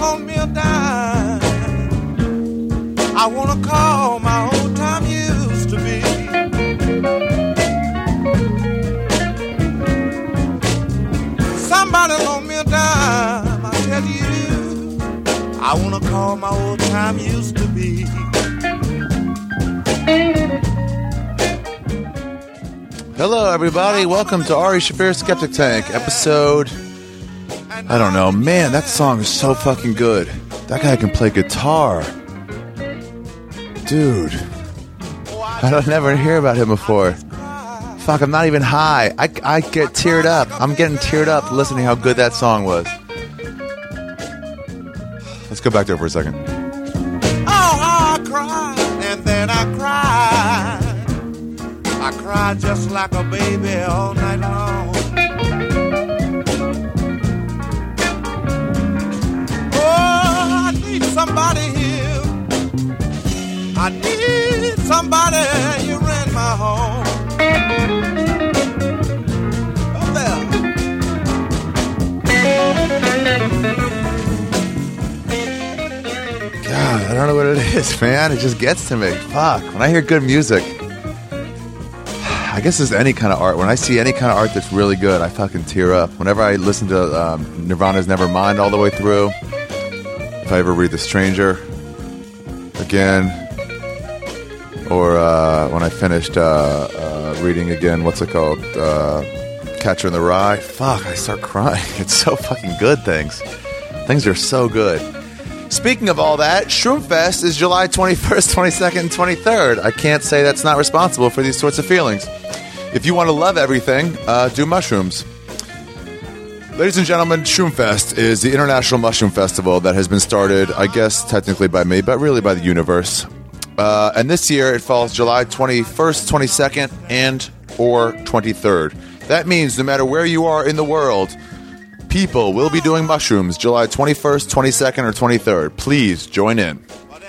loan me a dime, I wanna call my old time used to be. Somebody loan me a dime, I tell you, I wanna call my old time used to be. Hello, everybody. Welcome to Ari Shaffir's Skeptic Tank, episode... I don't know. Man, that song is so fucking good. That guy can play guitar. Dude. I don't never hear about him before. Fuck, I'm not even high. I get teared up. I'm getting teared up listening how good that song was. Let's go back there for a second. Oh, I cried, and then I cried. I cried just like a baby all night long. Oh, I need somebody here. I need somebody here in my home. Oh, there. God, I don't know what it is, man. It just gets to me. Fuck. When I hear good music, I guess it's any kind of art. When I see any kind of art that's really good, I fucking tear up. Whenever I listen to Nirvana's Nevermind all the way through, if I ever read The Stranger again, or when I finished reading again, what's it called? Catcher in the Rye. Fuck, I start crying. It's so fucking good, things. Things are so good. Speaking of all that, Shroomfest is July 21st, 22nd, and 23rd. I can't say that's not responsible for these sorts of feelings. If you want to love everything, do mushrooms. Ladies and gentlemen, Shroomfest is the International Mushroom Festival that has been started, I guess, technically by me, but really by the universe. And this year, it falls July 21st, 22nd, and or 23rd. That means no matter where you are in the world, people will be doing mushrooms July 21st, 22nd, or 23rd. Please join in.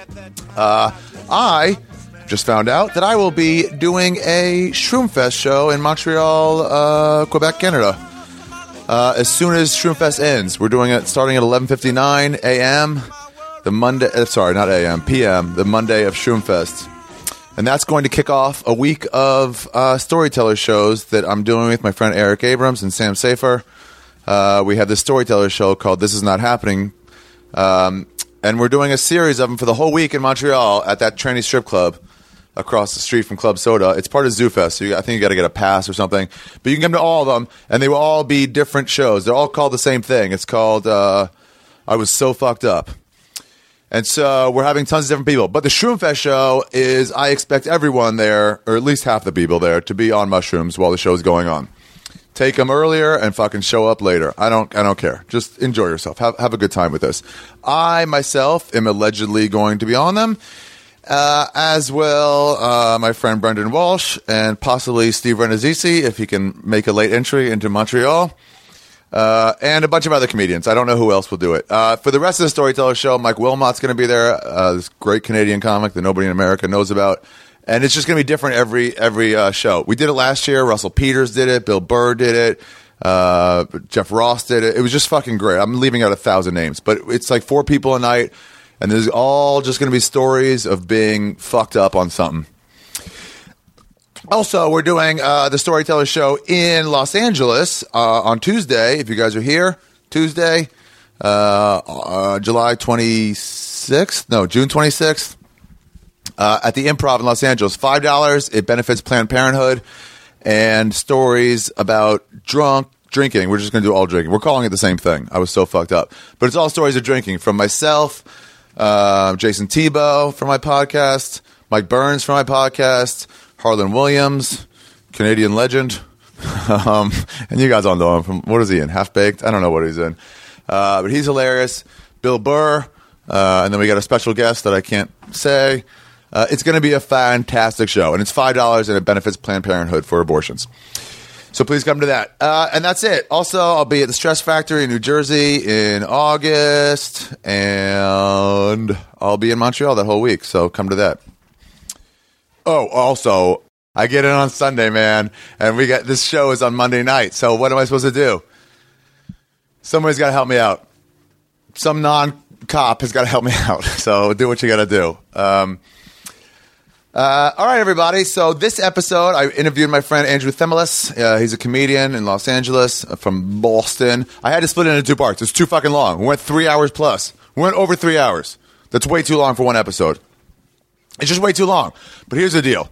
I just found out that I will be doing a Shroomfest show in Montreal, Quebec, Canada. As soon as Shroomfest ends, we're doing it starting at 11:59 a.m. the Monday. Sorry, not a.m. p.m. the Monday of Shroomfest, and that's going to kick off a week of storyteller shows that I'm doing with my friend Eric Abrams and Sam Safer. We have this storyteller show called This Is Not Happening, and we're doing a series of them for the whole week in Montreal at that tranny strip club across the street from Club Soda. It's part of ZooFest, so I think you got to get a pass or something. But you can come to all of them, and they will all be different shows. They're all called the same thing. It's called I Was So Fucked Up. And so we're having tons of different people. But the Shroomfest show is, I expect everyone there, or at least half the people there, to be on mushrooms while the show's going on. Take them earlier and fucking show up later. I don't care. Just enjoy yourself. Have a good time with this. I, myself, am allegedly going to be on them. As will my friend Brendan Walsh and possibly Steve Renazzisi if he can make a late entry into Montreal, and a bunch of other comedians. I don't know who else will do it. For the rest of the Storyteller show, Mike Wilmot's going to be there, this great Canadian comic that nobody in America knows about, and it's just going to be different every show. We did it last year. Russell Peters did it. Bill Burr did it. Jeff Ross did it. It was just fucking great. I'm leaving out 1,000 names, but it's like 4 people a night. And there's all just going to be stories of being fucked up on something. Also, we're doing the Storyteller Show in Los Angeles on Tuesday. If you guys are here, Tuesday, July 26th. No, June 26th. At the Improv in Los Angeles. $5. It benefits Planned Parenthood. And stories about drinking. We're just going to do all drinking. We're calling it the same thing. I was so fucked up. But it's all stories of drinking from myself, Jason Tebow from my podcast, Mike Burns from my podcast, Harlan Williams, Canadian legend, and you guys all know him from, what is he in, Half Baked? I don't know what he's in, but he's hilarious. Bill Burr, and then we got a special guest that I can't say. It's going to be a fantastic show, and it's $5, and it benefits Planned Parenthood for abortions. So please come to that. And that's it. Also, I'll be at the Stress Factory in New Jersey in August, and I'll be in Montreal that whole week, so come to that. Oh, also, I get in on Sunday, man, and this show is on Monday night, so what am I supposed to do? Somebody's got to help me out. Some cop has got to help me out. So do what you got to do. All right, everybody. So this episode, I interviewed my friend Andrew Themelis. He's a comedian in Los Angeles from Boston. I had to split it into 2 parts. It's too fucking long. We went 3 hours plus. We went over 3 hours. That's way too long for one episode. It's just way too long. But here's the deal.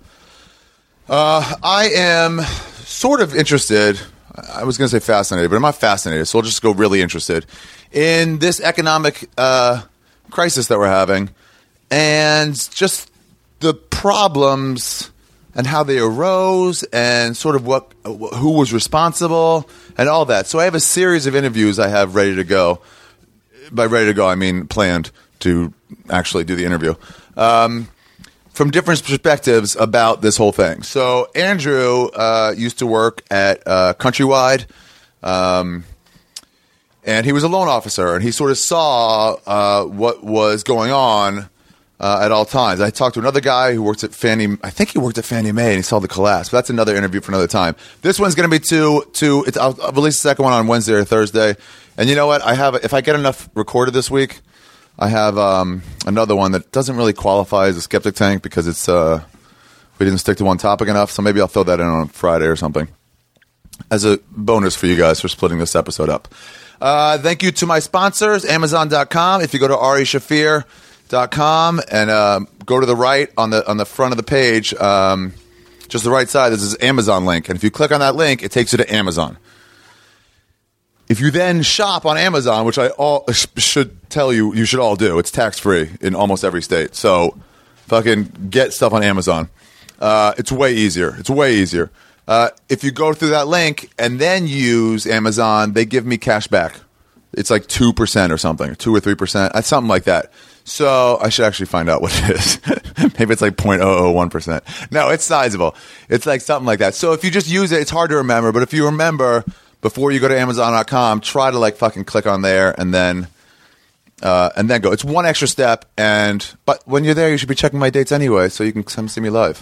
I am sort of interested. I was going to say fascinated, but I'm not fascinated. So I'll just go really interested in this economic crisis that we're having and just the problems and how they arose and sort of who was responsible and all that. So I have a series of interviews I have ready to go. By ready to go, I mean planned to actually do the interview. From different perspectives about this whole thing. So Andrew used to work at Countrywide, and he was a loan officer, and he sort of saw what was going on at all times. I talked to another guy who works at I think he worked at Fannie Mae, and he saw the collapse. But that's another interview for another time. This one's going to be I'll release the second one on Wednesday or Thursday. And you know what? If I get enough recorded this week, I have another one that doesn't really qualify as a skeptic tank because it's we didn't stick to one topic enough. So maybe I'll throw that in on Friday or something as a bonus for you guys for splitting this episode up. Thank you to my sponsors, Amazon.com. If you go to arishafir.com and go to the right on the front of the page, just the right side, this is Amazon link. And if you click on that link, it takes you to Amazon. If you then shop on Amazon, which I should tell you, you should all do. It's tax-free in almost every state. So fucking get stuff on Amazon. It's way easier. If you go through that link and then use Amazon, they give me cash back. It's like 2% or something, 2 or 3%, something like that. So I should actually find out what it is. Maybe it's like 0.001%. No, it's sizable. It's like something like that. So if you just use it, it's hard to remember. But if you remember, before you go to Amazon.com, try to like fucking click on there and then go. It's one extra step. But when you're there, you should be checking my dates anyway, so you can come see me live.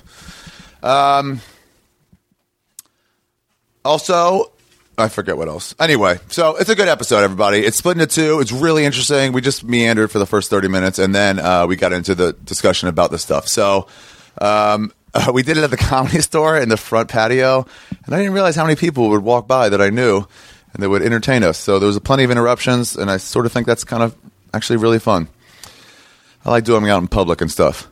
Also, I forget what else. Anyway, so it's a good episode, everybody. It's split into 2. It's really interesting. We just meandered for the first 30 minutes, and then we got into the discussion about this stuff. So we did it at the Comedy Store in the front patio, and I didn't realize how many people would walk by that I knew, and they would entertain us. So there was plenty of interruptions, and I sort of think that's kind of actually really fun. I like doing it out in public and stuff.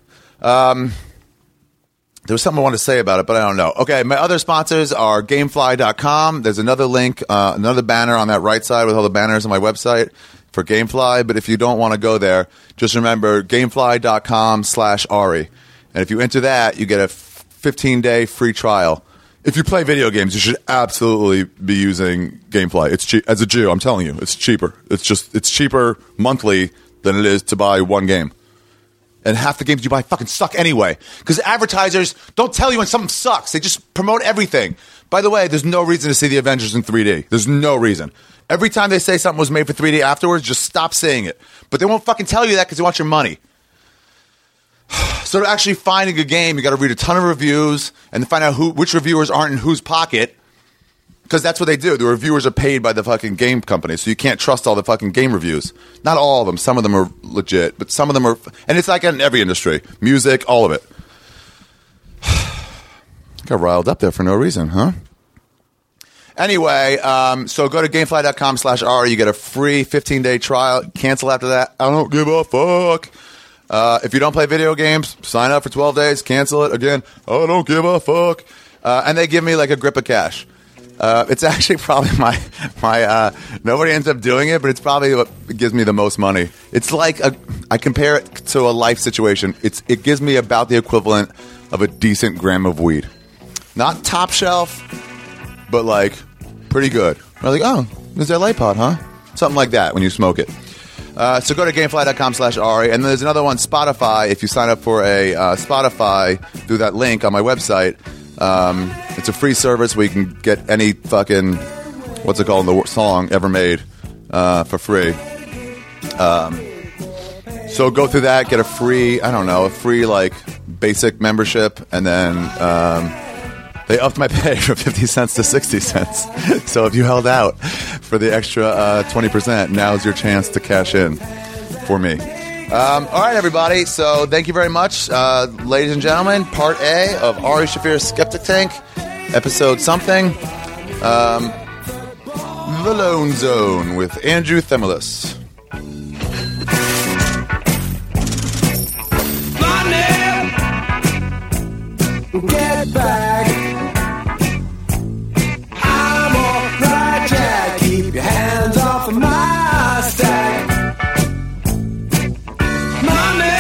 There was something I wanted to say about it, but I don't know. Okay, my other sponsors are Gamefly.com. There's another link, another banner on that right side with all the banners on my website for Gamefly. But if you don't want to go there, just remember Gamefly.com/Ari. And if you enter that, you get a 15-day free trial. If you play video games, you should absolutely be using Gamefly. It's cheap. As a Jew, I'm telling you, it's cheaper. It's cheaper monthly than it is to buy one game. And half the games you buy fucking suck anyway. Because advertisers don't tell you when something sucks. They just promote everything. By the way, there's no reason to see the Avengers in 3D. There's no reason. Every time they say something was made for 3D afterwards, just stop saying it. But they won't fucking tell you that because they want your money. So to actually find a good game, you got to read a ton of reviews and find out which reviewers aren't in whose pocket. Because that's what they do. The reviewers are paid by the fucking game company, so you can't trust all the fucking game reviews. Not all of them. Some of them are legit, but some of them are... And it's like in every industry. Music, all of it. Got riled up there for no reason, huh? Anyway, so go to Gamefly.com/Ari. You get a free 15-day trial. Cancel after that. I don't give a fuck. If you don't play video games, sign up for 12 days. Cancel it. Again, I don't give a fuck. And they give me like a grip of cash. It's actually probably my nobody ends up doing it, but it's probably what gives me the most money. It's like I compare it to a life situation. It gives me about the equivalent of a decent gram of weed. Not top shelf, but like pretty good. I'm like, oh, there's that light pot, huh? Something like that when you smoke it. So go to Gamefly.com/Ari, and then there's another one, Spotify. If you sign up for a Spotify through that link on my website, it's a free service where you can get any fucking, what's it called, the song ever made for free. So go through that, get a free like basic membership, and then they upped my pay from 50 cents to 60 cents. So if you held out for the extra 20%, now's your chance to cash in for me. All right, everybody. So thank you very much. Ladies and gentlemen, part A of Ari Shaffir's Skeptic Tank, episode something. The Lone Zone with Andrew Themilis. Get back. I'm alright, Jack. Keep your hands off of my stack. Money,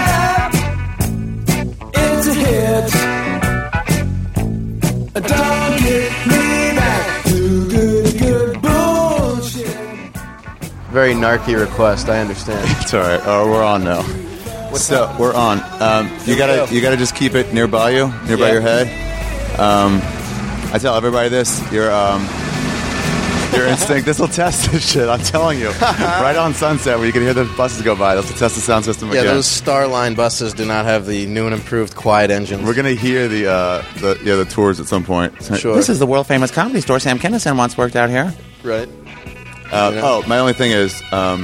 it's a hit. Don't get me back to good bullshit. Very narky request, I understand. It's all right. We're on now. So we're on. You gotta just keep it nearby you, nearby your head. I tell everybody this. Your instinct. This will test this shit. I'm telling you. Right on Sunset, where you can hear the buses go by. This will test the sound system again. Yeah, those Starline buses do not have the new and improved quiet engines. We're gonna hear the tours at some point. Sure. This is the world famous comedy store. Sam Kinison once worked out here. Right. Oh, my only thing is.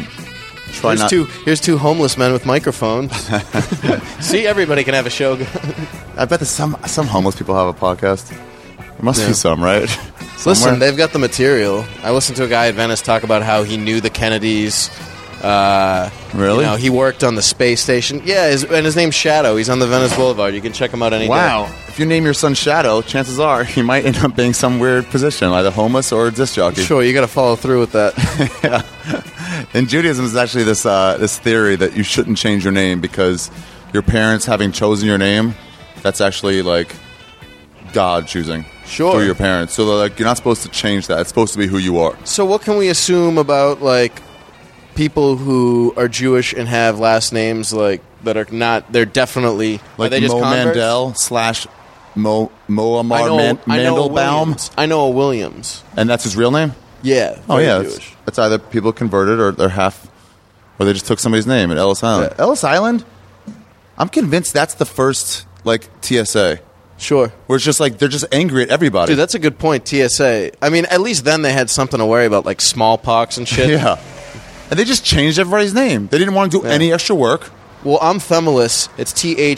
Here's two homeless men with microphones. See, everybody can have a show. I bet some homeless people have a podcast. There must be some, right? Listen, they've got the material. I listened to a guy at Venice talk about how he knew the Kennedys. Really? He worked on the space station. Yeah, and his name's Shadow. He's on the Venice Boulevard. You can check him out any day. Wow. If you name your son Shadow, chances are he might end up being some weird position, either homeless or a disc jockey. Sure, you got to follow through with that. Yeah. In Judaism, is actually this theory that you shouldn't change your name because your parents having chosen your name, that's actually like God choosing through your parents. So they're like, you're not supposed to change that. It's supposed to be who you are. So what can we assume about like people who are Jewish and have last names like that are not? They're definitely like are they just Mo converts? Mandel / Moammar Mandelbaum. I know a Williams. And that's his real name? Yeah. Oh, yeah. Jewish. It's either people converted or they're half, or they just took somebody's name at Ellis Island. Yeah. Ellis Island? I'm convinced that's the first, like, TSA. Sure. Where it's just like, they're just angry at everybody. Dude, that's a good point, TSA. I mean, at least then they had something to worry about, like smallpox and shit. Yeah. And they just changed everybody's name. They didn't want to do any extra work. Well, I'm Themilis. It's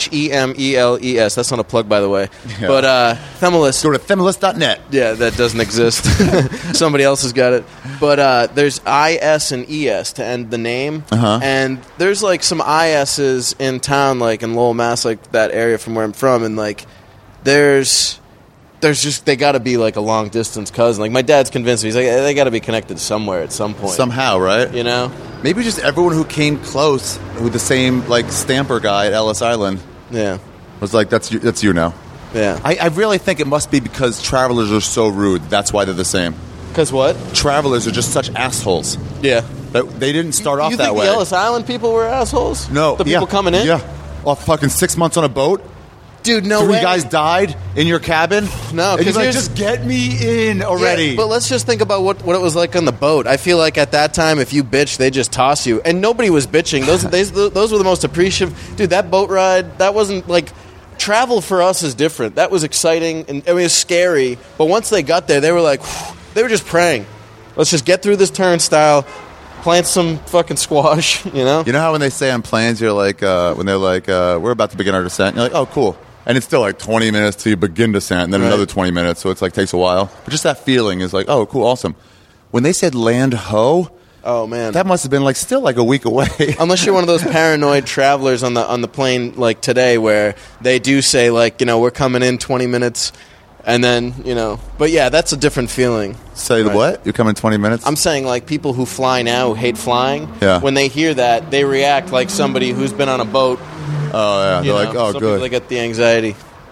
Themeles. That's not a plug, by the way. Yeah. But Themilis. Go to themilis.net. Yeah, that doesn't exist. Somebody else has got it. But there's IS and ES to end the name. Uh-huh. And there's like some ISs in town, like in Lowell, Mass, like that area from where I'm from. And like there's just, they got to be like a long distance cousin. Like my dad's convinced me. He's like, they got to be connected somewhere at some point. Somehow, right? You know? Maybe just everyone who came close with the same, like, stamper guy at Ellis Island Yeah. was like, that's you now. Yeah. I really think it must be because travelers are so rude. That's why they're the same. Because what? Travelers are just such assholes. Yeah. They didn't start off You that think way. the Ellis Island people were assholes? No. The people coming in? Yeah. Well, fucking 6 months on a boat. Dude, no way. 3 guys died in your cabin. No, and he's 'cause like, here's- just get me in already. Yeah, but let's just think about what it was like on the boat. I feel like at that time, if you bitch, they just toss you. And nobody was bitching. Those were the most appreciative. Dude, that boat ride, that wasn't like... Travel for us is different. That was exciting, and I mean, it was scary. But once they got there, they were like... They were just praying. Let's just get through this turnstile, plant some fucking squash, you know? You know how when they say on planes, you're like, when they're like, we're about to begin our descent, you're like, oh, cool. And it's still like 20 minutes till you begin descent, and then another 20 minutes, so it's like takes a while. But just that feeling is like, oh, cool, awesome. When they said land ho, Oh, man. that must have been like still like a week away. Unless you're one of those paranoid travelers on the plane like today where they do say, like, you know, we're coming in 20 minutes, and then, you know. But, yeah, that's a different feeling. Say Right. what? You're coming in 20 minutes? I'm saying, like, people who fly now who hate flying, Yeah. when they hear that, they react like somebody who's been on a boat. Oh, yeah. You They're know? like, oh, Some good. people, they get the anxiety.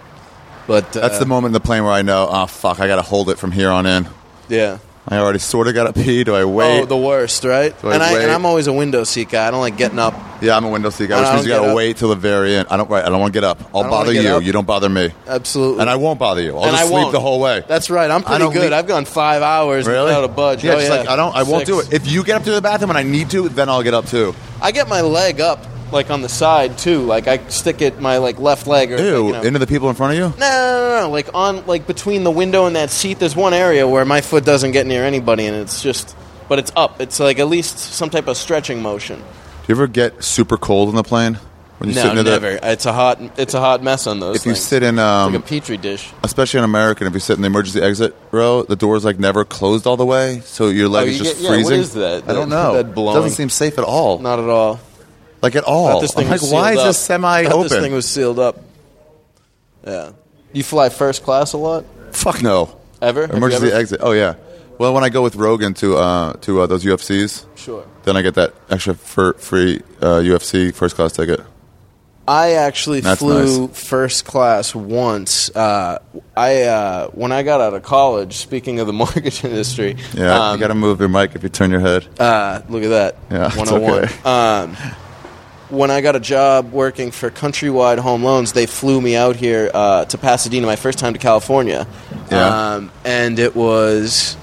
But That's the moment in the plane where I know, oh, fuck, I got to hold it from here on in. Yeah. I already sort of got to pee. Do I wait? Oh, the worst, right? Do I wait? And I'm always a window seat guy. I don't like getting up. Yeah, I'm a window seat guy, I which don't means you got get to up. wait till the very end. I don't want to get up. I'll don't bother wanna get you. up. You don't bother me. Absolutely. And I won't bother you. I'll And just I sleep won't. the whole way. That's right. I'm I pretty don't good. leave- I've gone 5 hours Really? without a budge. Yeah, Oh, just yeah. like I won't do it. If you get up to the bathroom and I need to, then I'll get up too. I get my leg up, like, on the side, too. Like, I stick it, my, like, left leg. Or, Ew, like, you know. into the people in front of you? No. Like, like, between the window and that seat, there's one area where my foot doesn't get near anybody, and it's just... But it's up. It's, like, at least some type of stretching motion. you ever get super cold on the plane when you're No, sitting there? never. It's a hot mess on those. If you things. sit in, It's like a petri dish. especially in American, if you sit in the emergency exit row, the door's like never closed all the way, so your leg is you just get- yeah, freezing. what is that? I don't That- know. that It blowing? doesn't seem safe at all. Not at all. Like at all. Thought this thing I'm like, was why sealed is up. this semi Thought This thing open? was sealed up. Yeah. You fly first class a lot? Fuck no. Ever? Have you Emergency ever? exit. Oh yeah. Well, when I go with Rogan to those UFCs, Sure. then I get that extra free UFC first class ticket. I actually That's flew nice. first class once. When I got out of college, speaking of the mortgage industry, Yeah, you got to move your mic if you turn your head. look at that. Yeah, it's 101. okay. When I got a job working for Countrywide Home Loans, they flew me out here to Pasadena, my first time to California. Yeah. And it was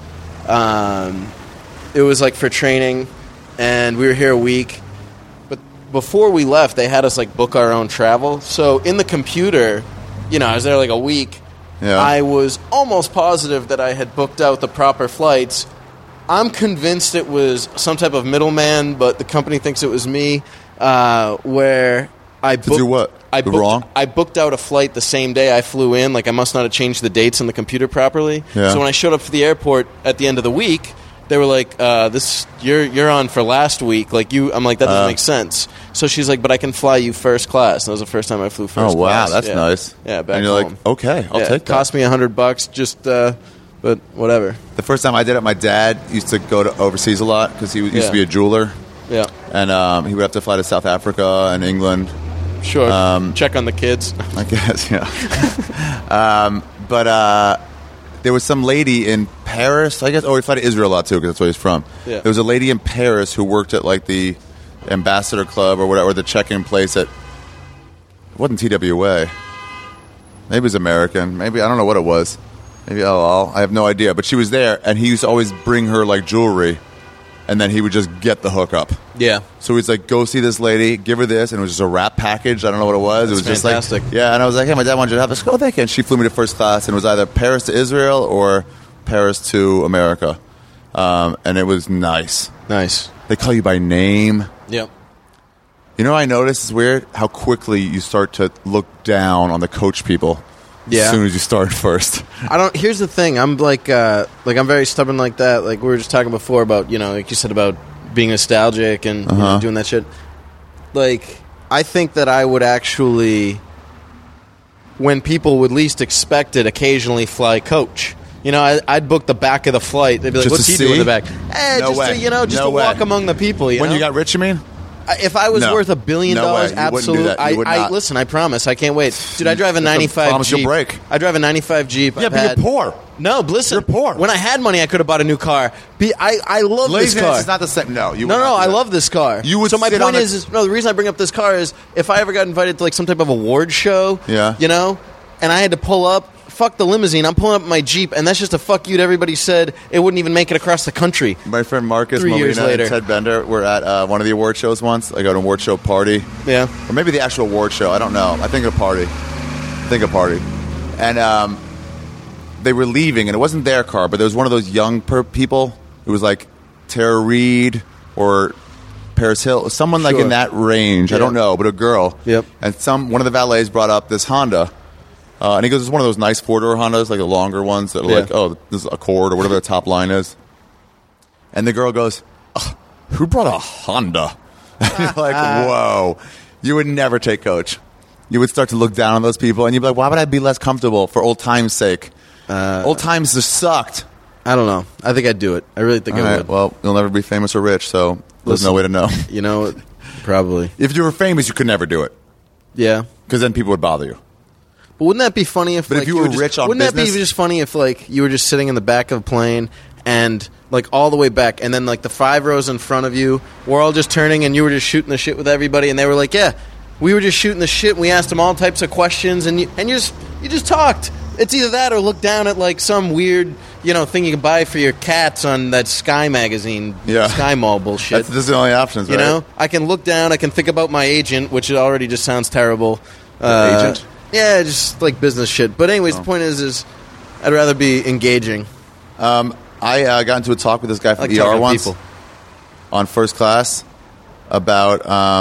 like for training, and we were here a week. But before we left, they had us like book our own travel. So in the computer, I was there like a week. Yeah. I was almost positive that I had booked out the proper flights. I'm convinced it was some type of middleman, but the company thinks it was me. Where I booked, do what? Wrong? I booked out a flight the same day I flew in. Like I must not have changed the dates on the computer properly. Yeah. So when I showed up for the airport at the end of the week, they were like, you're on for last week. I'm like, that doesn't make sense. So she's like, but I can fly you first class. And that was the first time I flew first Oh wow, class. that's Yeah. nice. Yeah, back and you're home. like, okay, I'll Yeah, take it that. cost me $100. Just, but whatever. The first time I did it, my dad used to go to overseas a lot because he used Yeah. to be a jeweler, Yeah, and he would have to fly to South Africa and England. sure. Check on the kids. I guess, yeah. But there was some lady in Paris, I guess. Oh, he flew to Israel a lot too, because that's where he's from. Yeah. There was a lady in Paris who worked at like the Ambassador Club or whatever, or the check-in place at. It wasn't TWA. Maybe it was American. Maybe I don't know what it was. Maybe LOL. I have no idea. But she was there, and he used to always bring her like jewelry, and then he would just get the hookup. Yeah. So he's like, go see this lady, give her this, and it was just a wrap package. I don't know what it was. It was That's just fantastic. like, yeah. And I was like, hey, my dad wanted you to have this. Go, thank you. And she flew me to first class, and it was either Paris to Israel or Paris to America, and it was nice. Nice. They call you by name. Yep. You know, what I noticed is weird how quickly you start to look down on the coach people. Yeah. As soon as you start first. Here's the thing. I'm like I'm very stubborn like that. Like we were just talking before about, like you said about being nostalgic and doing that shit. Like, I think that I would actually, when people would least expect it, occasionally fly coach. I'd book the back of the flight. They'd be like, Just "What's to he doing in the see? back?" No just way. to, just No to walk way. among the people. When you got rich, you mean? If I was No. worth $1 billion, No way. You wouldn't do absolutely. that. You would not. Listen. I promise. I can't wait, dude. I drive a That's a 95 promise you'll Jeep. break. I drive a 95 Jeep. Yeah, I've but had- you're poor. No, listen. You're poor. When I had money, I could have bought a new car. I love this Laziness car. is not the same. No, you would No, not do I that. love this car. You would so my sit point on is the reason I bring up this car is if I ever got invited to like some type of award show, Yeah. and I had to pull up, fuck the limousine, I'm pulling up my Jeep, and that's just a fuck you to everybody said it wouldn't even make it across the country. My friend Marcus 3 years Molina later. and Ted Bender were at one of the award shows once. I got an award show party. Yeah. Or maybe the actual award show. I don't know. I think a party. And they were leaving, and it wasn't their car, but there was one of those young people. It was like Tara Reid or Paris Hill, someone like Sure. in that range. I Yeah. don't know, but a girl. Yep. And one of the valets brought up this Honda. And he goes, it's one of those nice four-door Hondas, like the longer ones that are Yeah. like, oh, this is Accord or whatever the top line is. And the girl goes, "Ugh, who brought a Honda?" You're like, whoa. You would never take coach. You would start to look down on those people, and you'd be like, why would I be less comfortable for old times' sake? Old times just sucked. I don't know. I think I'd do it. I really think All I right, would. well, you'll never be famous or rich, so there's Listen. no way to know. Probably. If you were famous, you could never do it, Yeah. because then people would bother you. But wouldn't that be funny if? But if like, you were just, rich on wouldn't that business- be just funny if like you were just sitting in the back of a plane and like all the way back, and then like the 5 rows in front of you were all just turning, and you were just shooting the shit with everybody, and they were like, "Yeah, we were just shooting the shit. And we asked them all types of questions, and you just talked." It's either that or look down at like some weird thing you can buy for your cats on that Sky magazine, Yeah. Sky Mall bullshit. This is the only options, right? I can look down. I can think about my agent, which already just sounds terrible. Agent? Yeah, just like business shit. But anyways, the point is I'd rather be engaging. I got into a talk with this guy I from like ER talking to once people. on first class, about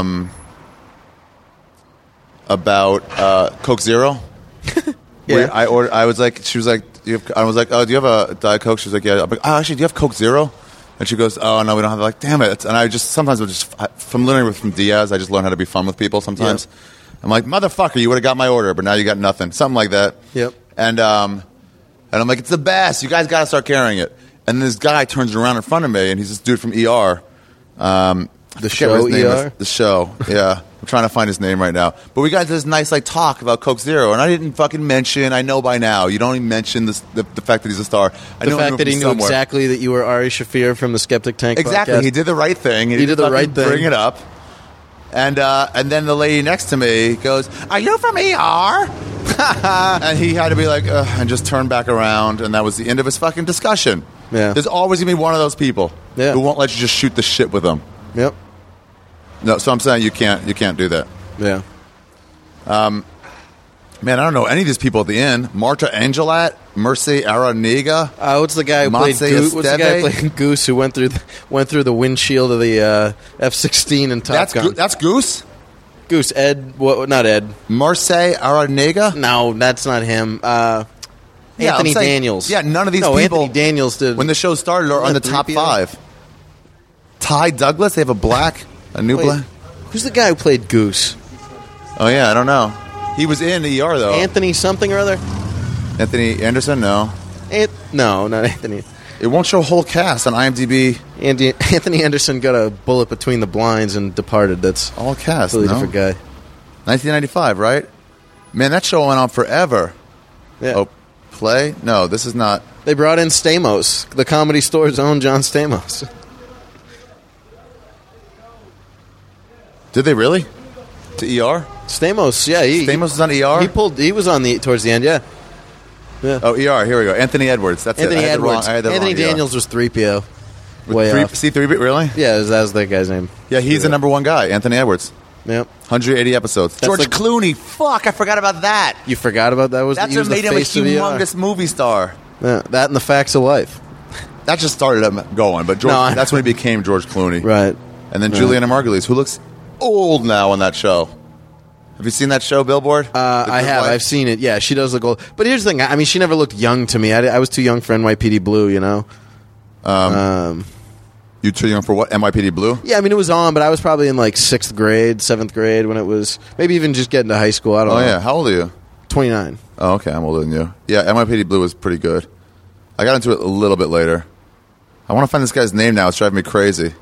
Coke Zero. Yeah. I was like, she was like, I was like, oh, do you have a Diet Coke? She was like, yeah. I'm like, oh, actually, do you have Coke Zero? And she goes, oh, no, we don't have it. Like, damn it. And I just, sometimes I'll just, from learning from Diaz, I just learn how to be fun with people sometimes. Yeah. I'm like, motherfucker, you would have got my order, but now you got nothing. Something like that. Yep. And I'm like, it's the best. You guys got to start carrying it. And this guy turns around in front of me, and he's this dude from ER. The show ER? The show, yeah. I'm trying to find his name right now. But we got this nice like talk about Coke Zero, and I didn't fucking mention, I know by now, you don't even mention the fact that he's a star. I The know fact that he him knew somewhere. exactly that you were Ari Shafir from the Skeptic Tank Exactly. podcast. He did the right thing. He did the right thing. Bring it up. And then the lady next to me goes, are you from ER? And he had to be like, ugh, and just turn back around, and that was the end of his fucking discussion. Yeah. There's always going to be one of those people Yeah. who won't let you just shoot the shit with them. Yep. No, so I'm saying you can't do that. Yeah. Man, I don't know any of these people at the end. Marta Angelat, Mercy Araniga. What's the guy who played Monse Goose? What's the guy who Esteve? played Goose who went through the windshield of the F-16 in Top Gun? That's Goose? Goose. Ed. What? Not Ed. Marcy Araniga? No, that's not him. Yeah, Anthony I'm saying- Daniels. yeah, none of these no, people- Anthony Daniels did. When the show started, are on the top 3PO? 5. Ty Douglas, they have a new Wait, black. who's the guy who played Goose? Oh, yeah, I don't know. He was in ER, though. Anthony something or other? Anthony Anderson? No. No, not Anthony. It won't show whole cast on IMDb. Anthony Anderson got a bullet between the blinds and departed. That's a All cast, totally no? different guy. 1995, right? Man, that show went on forever. Yeah. Oh, play? No, this is not. They brought in Stamos, the Comedy Store's own John Stamos. Did they really? To ER? Stamos, yeah, Stamos was on ER? He was on towards the end, yeah. Oh, ER, here we go. Anthony Edwards, that's Anthony it. Edwards. I had the wrong Anthony ER. Daniels was 3PO. With Way off. C3, really? Yeah, that was that guy's name. Yeah, he's the number one guy, Anthony Edwards. Yep. 180 episodes. That's George like- Clooney, fuck, I forgot about that. You forgot about that? That's he was what the made him a face of ER. humongous movie star. Yeah, that and the Facts of Life. That just started him going, but George, No, I- that's when he became George Clooney. Right. And then Right. Juliana Margulies, who looks old now on that show. Have you seen that show, Billboard? I have. I've seen it. Yeah, she does look old. But here's the thing. I mean, she never looked young to me. I was too young for NYPD Blue, you know? You too young for what? NYPD Blue? Yeah, I mean, it was on, but I was probably in like 6th grade, 7th grade when it was. Maybe even just getting to high school. I don't Oh, know. yeah. How old are you? 29. Oh, okay. I'm older than you. Yeah, NYPD Blue was pretty good. I got into it a little bit later. I want to find this guy's name now. It's driving me crazy.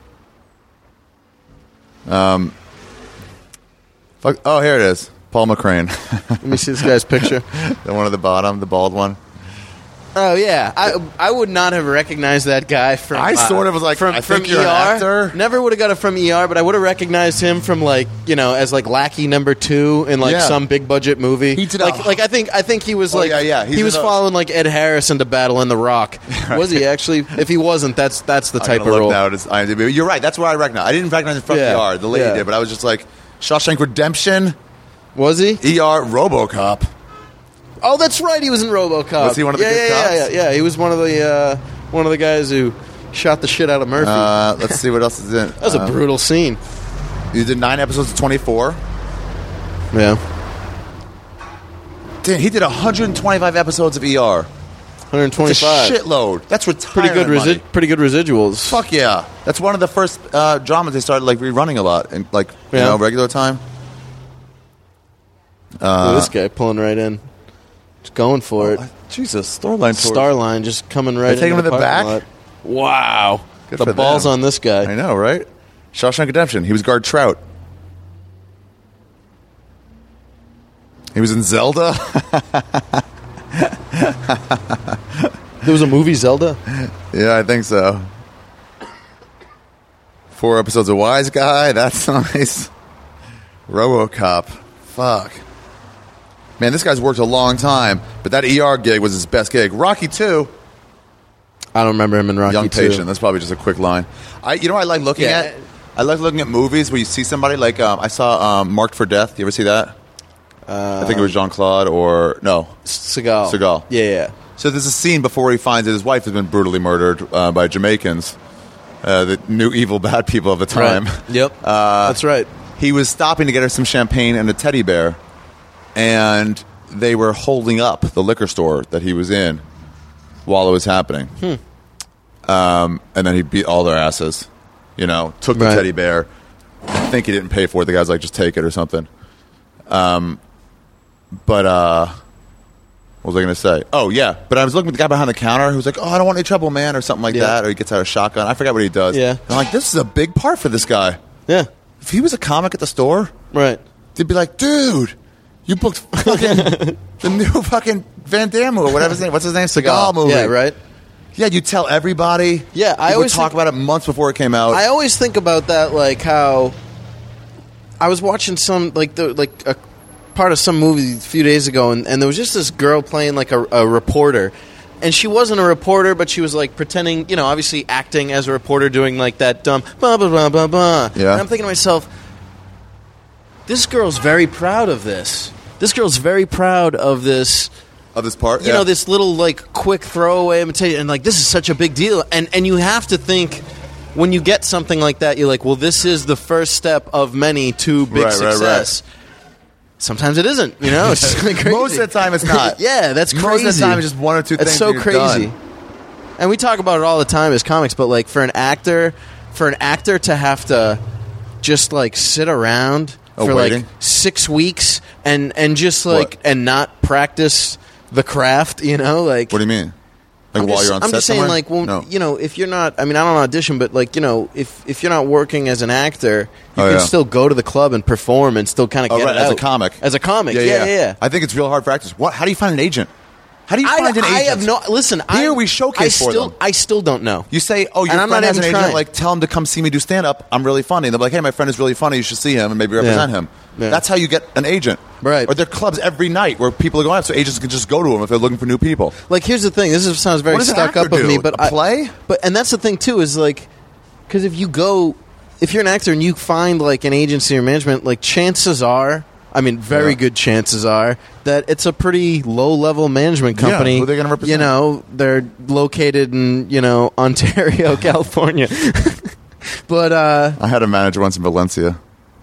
Fuck. Oh, here it is. Paul McCrane. Let me see this guy's picture. The one at the bottom, the bald one. Oh, yeah. I would not have recognized that guy from... I sort of was like, I think you're an actor. Never would have got it from ER, but I would have recognized him from, like, you know, as, like, Lackey number 2 in, like, Yeah. some big-budget movie. He did like I think he was, Oh, like... yeah. He's He was in a- following, like, Ed Harris into Battle in the Rock. Was he, actually? If he wasn't, that's the type I'm of gonna look role. now at his IMDb. You're right. That's where I recognize. I didn't recognize him from Yeah. ER. The lady Yeah. did, but I was just like, Shawshank Redemption, Was he? ER, RoboCop. Oh, that's right. He was in RoboCop. Was he one of the yeah, good yeah, cops? Yeah. He was one of the guys who shot the shit out of Murphy. Let's see what else is in. that was a brutal scene. You did 9 episodes of 24. Yeah. Damn, he did 125 episodes of ER. 125. It's a shitload. That's Pretty retirement good. money. Pretty good residuals. Fuck yeah. That's one of the first dramas they started like rerunning a lot in like you Yeah. know regular time. Look at this guy pulling right in, just going for it. Jesus, Starline. Starline just coming right. They take into him to the parking back? lot. Wow, Good the for balls them. on this guy. I know, right? Shawshank Redemption. He was guard Trout. He was in Zelda. There was a movie Zelda. Yeah, I think so. 4 episodes of Wise Guy. That's nice. RoboCop. Fuck. Man, this guy's worked a long time, but that ER gig was his best gig. Rocky 2. I don't remember him in Rocky Young 2. Patient. That's probably just a quick line. You know what I like looking Yeah. at? I like looking at movies where you see somebody like I saw Marked for Death. You ever see that? I think it was Jean-Claude or no. Seagal. Seagal. Yeah. So there's a scene before he finds that his wife has been brutally murdered by Jamaicans. the new evil bad people of the time. Right. Yep. That's right. He was stopping to get her some champagne and a teddy bear, and they were holding up the liquor store that he was in while it was happening. And then he beat all their asses. You know, took the Right. teddy bear. I think he didn't pay for it. The guy's like, just take it or something. But what was I going to say? Oh, yeah. But I was looking at the guy behind the counter who's like, oh, I don't want any trouble, man, or something like Yeah. that. Or he gets out a shotgun. I forgot what he does. Yeah. And I'm like, this is a big part for this guy. Yeah. If he was a comic at the store, Right. they'd be like, dude, you booked fucking the new fucking Van Damme movie, whatever his name. What's his name? Seagal movie. Yeah, right. Yeah, you tell everybody. Yeah, I You would always talk think- about it months before it came out. I always think about that, like how I was watching some a part of some movie a few days ago, and there was just this girl playing like a reporter, and she wasn't a reporter, but she was like pretending, you know, obviously acting as a reporter, doing like that dumb blah blah blah blah blah. Yeah. And I'm thinking to myself, this girl's very proud of this. This girl's very proud of this. of this part. You know, this little like quick throwaway imitation, and like this is such a big deal, and you have to think when you get something like that, you're like, well, this is the first step of many to big Right, right, success. Sometimes it isn't, you know. It's just kinda crazy. Most of the time, it's not. Yeah, that's crazy. Most of the time, it's just one or two That's things. so and you're crazy. done. And we talk about it all the time as comics, but like for an actor to have to just like sit around for waiting? like 6 weeks and just like What? and not practice the craft, you know, like What do you mean? Like I'm while just, you're on I'm set just saying, somewhere? like, well, No. you know, if you're not, I mean, I don't audition, but like, you know, if you're not working as an actor, you Oh, can yeah. still go to the club and perform and still kind of Oh, get right, it as a out. comic. As a comic, yeah. I think it's real hard for actors. What? How do you find an agent? How do you find an agent? I have no. Listen, Here I, we showcase I for still, them. I still don't know. You say, oh, your And I'm friend not has an even agent. trying. Like, tell him to come see me do stand up. I'm really funny. And they're like, hey, my friend is really funny. You should see him and maybe represent him. Yeah. That's how you get an agent. Right. Or there are clubs every night where people are going out, so agents can just go to them if they're looking for new people. Like, here's the thing. This sounds very What does an stuck actor up of do? me, but A play? and that's the thing too. Is like, because if you're an actor and you find like an agency or management, like chances are, I mean, very Yeah. good chances are that it's a pretty low-level management Yeah, company. who are they gonna represent? You know, they're located in Ontario, California. But I had a manager once in Valencia.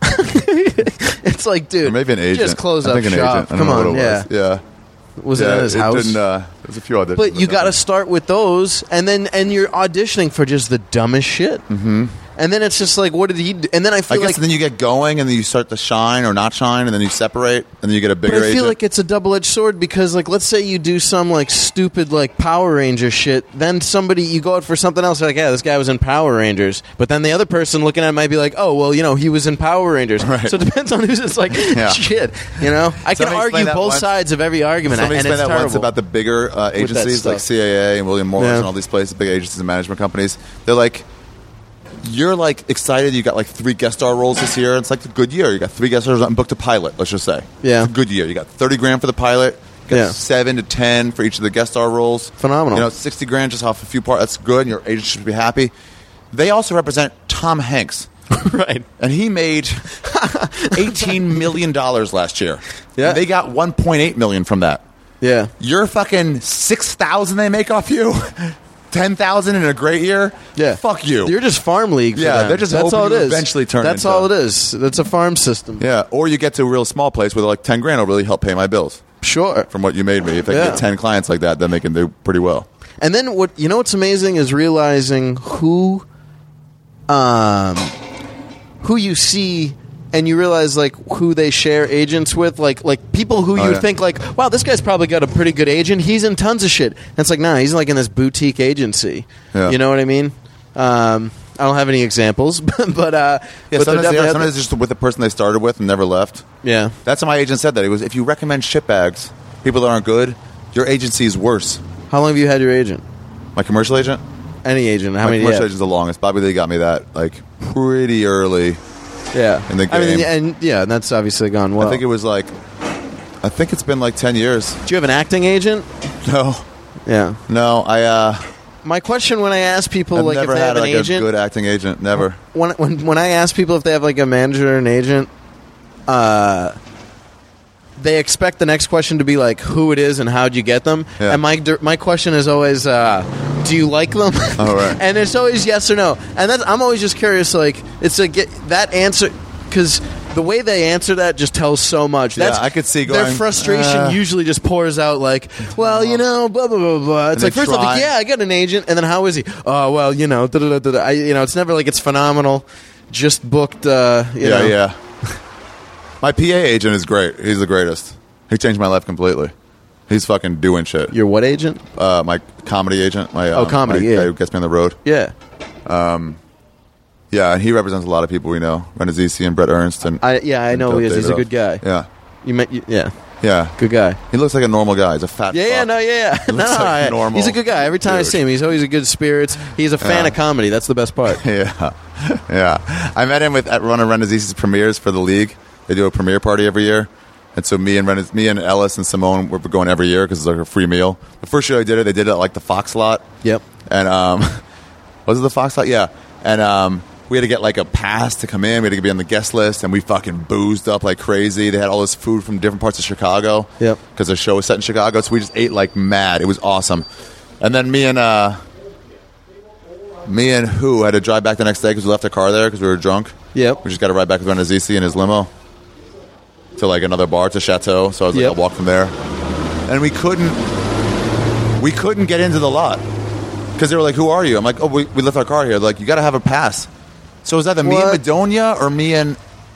it's like, dude, Or maybe an agent. just close I up think an shop. agent. I don't Come know on, what it yeah. was. Yeah. Was it Yeah, at his house? Didn't, there's a few auditions. But you got to start with those, and you're auditioning for just the dumbest shit. Mm-hmm. And then it's just like, what did he do? And then I I feel guess like then you get going, and then you start to shine or not shine, and then you separate, and then you get a bigger But I feel agent. like it's a double-edged sword because, like, let's say you do some like stupid like Power Ranger shit, then you go out for something else. Like, yeah, this guy was in Power Rangers, but then the other person looking at it might be like, oh, well, he was in Power Rangers. Right. So it depends on who's. It's like Yeah. shit, I can Somebody argue explained that both once. sides of every argument, Somebody and explained it's that terrible. once about the bigger agencies like stuff. CAA and William Morris Yeah. and all these places, big agencies and management companies. They're like, you're like excited. You got like 3 guest star roles this year. It's like a good year. You got 3 guest stars and booked a pilot. Let's just say, Yeah. it's a good year. You got $30,000 for the pilot. You got Yeah. 7 to 10 for each of the guest star roles. Phenomenal. $60,000 just off a few parts. That's good. And your agent should be happy. They also represent Tom Hanks. right. And he made $18 million last year. Yeah. And they got $1.8 million from that. Yeah. You're fucking $6,000 they make off you, $10,000 in a great year. Yeah. Fuck you. You're just farm league. For Yeah, them. they're just That's hoping all it you is. eventually turn That's into- all it is. That's a farm system. Yeah, or you get to a real small place where they're like $10,000 will really help pay my bills Sure. from what you made me. If they Yeah. get 10 clients like that, then they can do pretty well. And then what's amazing is realizing who you see, and you realize like who they share agents with, like people who Oh, you yeah. think like, wow, this guy's probably got a pretty good agent. He's in tons of shit. And it's like, nah, he's like in this boutique agency. Yeah. You know what I mean? I don't have any examples, but Yeah, but they're sometimes, definitely out sometimes it's just with the person they started with and never left. there. Yeah. That's how my agent said that. He was, if you recommend shitbags, people that aren't good, your agency is worse. How long have you had your agent? My commercial agent? Any agent? How My many? commercial Yeah. agent's the longest. Bobby Lee got me that like pretty early. Yeah. in the I mean, game. and that's obviously gone well. I think it was like, I think it's been like 10 years. Do you have an acting agent? No, Yeah. no, My question when I ask people I've like never if they had have an like agent, a good acting agent. Never. when I ask people if they have like a manager or an agent, they expect the next question to be like, who it is and how'd you get them? Yeah. And my question is always, do you like them? Oh, right. And it's always yes or no. And I'm always just curious, like, it's to get that answer, because the way they answer that just tells so much. Yeah, I could see their going, frustration usually just pours out like, well, you know, blah, blah, blah, blah. It's they like, first off, try. like, yeah, I got an agent, and then how is he? Oh, well, you know, da-da-da-da-da. It's never like it's phenomenal. Just booked, you know. Yeah. My PA agent is great. He's the greatest. He changed my life completely. He's fucking doing shit. Your what agent? My comedy agent. My comedy, my yeah. guy who gets me on the road. Yeah. Yeah, and he represents a lot of people we know. Renazisi and Brett Ernst. And I know Dope he is. He's a Davidoff. good guy. Yeah. Yeah. Yeah. Good guy. He looks like a normal guy. He's a fat Yeah, fuck. yeah. He looks like normal. He's a good guy. Every time I dude. see him, he's always a good spirits. He's a fan Yeah. of comedy. That's the best part. Yeah. Yeah. I met him at one of Renazisi's premieres for the league. They do a premiere party every year. And so me and Ellis and Simone were going every year because it's like a free meal. The first year they did it at like the Fox lot. Yep. And was it the Fox lot? Yeah. And we had to get like a pass to come in. We had to be on the guest list, and we fucking boozed up like crazy. They had all this food from different parts of Chicago. Yep. Because the show was set in Chicago, so we just ate like mad. It was awesome. And then me and who had to drive back the next day because we left our car there because we were drunk. Yep. We just got to ride back with Renazisi in his limo to like another bar, to Chateau. So I was like, Yep. I'll walk from there. And we couldn't get into the lot because they were like, who are you? I'm like, oh, we left our car here. They're like, you got to have a pass. So is that me What? and Madonia or me and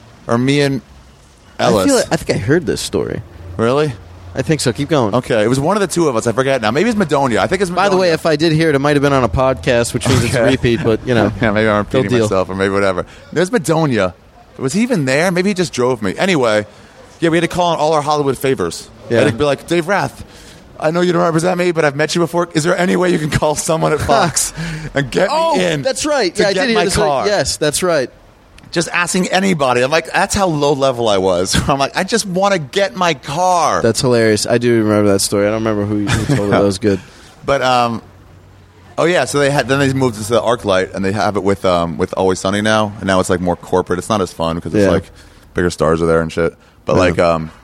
Ellis? I think I heard this story. Really? I think so. Keep going. Okay, it was one of the two of us. I forget now. Maybe it's Madonia. I think it's Madonia. By the way, if I did hear it, it might have been on a podcast, which means it's a Okay. repeat. But you know, yeah, maybe I'm no repeating deal. myself or maybe whatever. There's Madonia. Was he even there? Maybe he just drove me. Anyway, yeah, we had to call on all our Hollywood favors. Yeah. We had to be like, Dave Rath, I know you don't represent me, but I've met you before. Is there any way you can call someone at Fox and get Oh, me in? that's right. To Yeah, I get did hear my this. car. Yes, that's right. Just asking anybody. I'm like, that's how low level I was. I'm like, I just want to get my car. That's hilarious. I do remember that story. I don't remember who told it. That was good. But oh yeah, so then they moved to the ArcLight and they have it with Always Sunny now, and now it's like more corporate. It's not as fun because it's Yeah. like bigger stars are there and shit. But like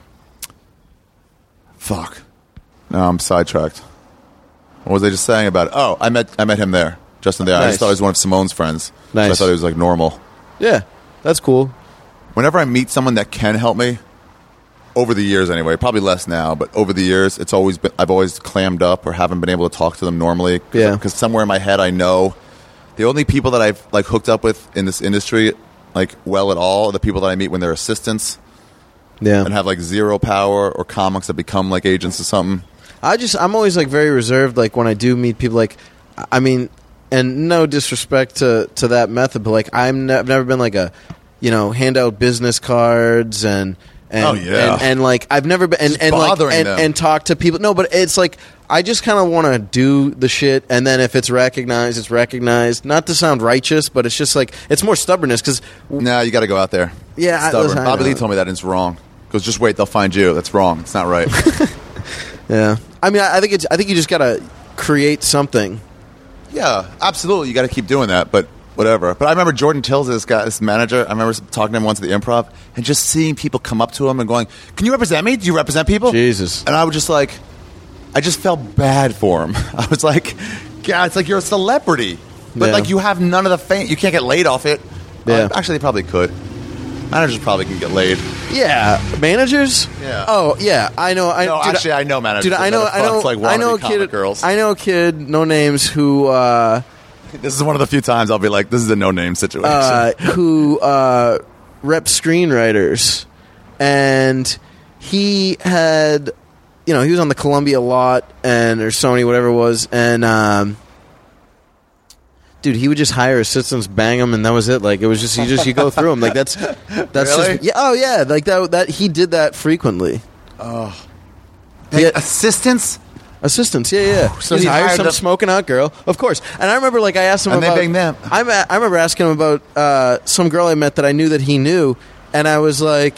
fuck. No, I'm sidetracked. What was I just saying about it? Oh, I met him there. Justin there. I Nice. just thought he was one of Simone's friends. Nice. So I thought he was like normal. Yeah, that's cool. Whenever I meet someone that can help me, over the years anyway, probably less now, but over the years, I've always clammed up or haven't been able to talk to them normally. Yeah. Because somewhere in my head, I know the only people that I've like hooked up with in this industry, like well at all, are the people that I meet when they're assistants Yeah. and have like zero power, or comics that become like agents or something. I'm always like very reserved. Like when I do meet people, like, I mean, and no disrespect to that method, but like I've never been like a, hand out business cards and Oh, yeah. and like I've never been and like bothering them. and talk to people. No, but it's like I just kind of want to do the shit, and then if it's recognized, it's recognized. Not to sound righteous, but it's just like it's more stubbornness because Nah, you got to go out there. Yeah, Stubborn. listen, I Bobby know. Lee told me that, and it's wrong. Goes, just wait, they'll find you. That's wrong. It's not right. yeah. I mean, I think you just gotta create something. Yeah, absolutely. You got to keep doing that, but whatever. But I remember Jordan Tills, this manager. I remember talking to him once at the Improv and just seeing people come up to him and going, "Can you represent me? Do you represent people?" Jesus. And I was just like, I just felt bad for him. I was like, God, it's like you're a celebrity, but Yeah. like you have none of the fame. You can't get laid off it. Yeah. Actually, they probably could. Managers probably can get laid. Yeah, managers. Yeah. Oh yeah, I know. No, dude, actually, I know managers. Dude, I know. that fuck, like, I know a wannabe comic kid. girls. I know a kid. No names. Who This is one of the few times I'll be like, this is a no-name situation. who rep screenwriters, and he had, he was on the Columbia lot or Sony, whatever it was, and dude, he would just hire assistants, bang them, and that was it. Like it was just you go through them. Like that's Really? just yeah. Oh yeah, like that he did that frequently. Hey, yeah. assistants? Assistants, yeah. So Just he hire hired some them- smoking hot girl, of course. And I remember, like, I asked him And they about. bang them. I remember asking him about some girl I met that I knew that he knew, and I was like,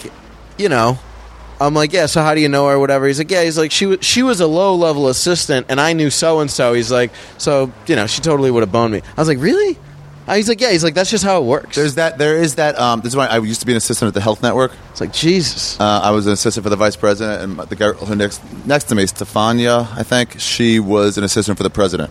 I'm like, yeah. So how do you know her, or whatever? He's like, yeah. He's like, she was a low level assistant, and I knew so and so. He's like, so she totally would have boned me. I was like, really? He's like, yeah. He's like, that's just how it works. There is that. This is why I used to be an assistant at the Health Network. It's like, Jesus. I was an assistant for the vice president, and the girl who next to me, Stefania, I think, she was an assistant for the president.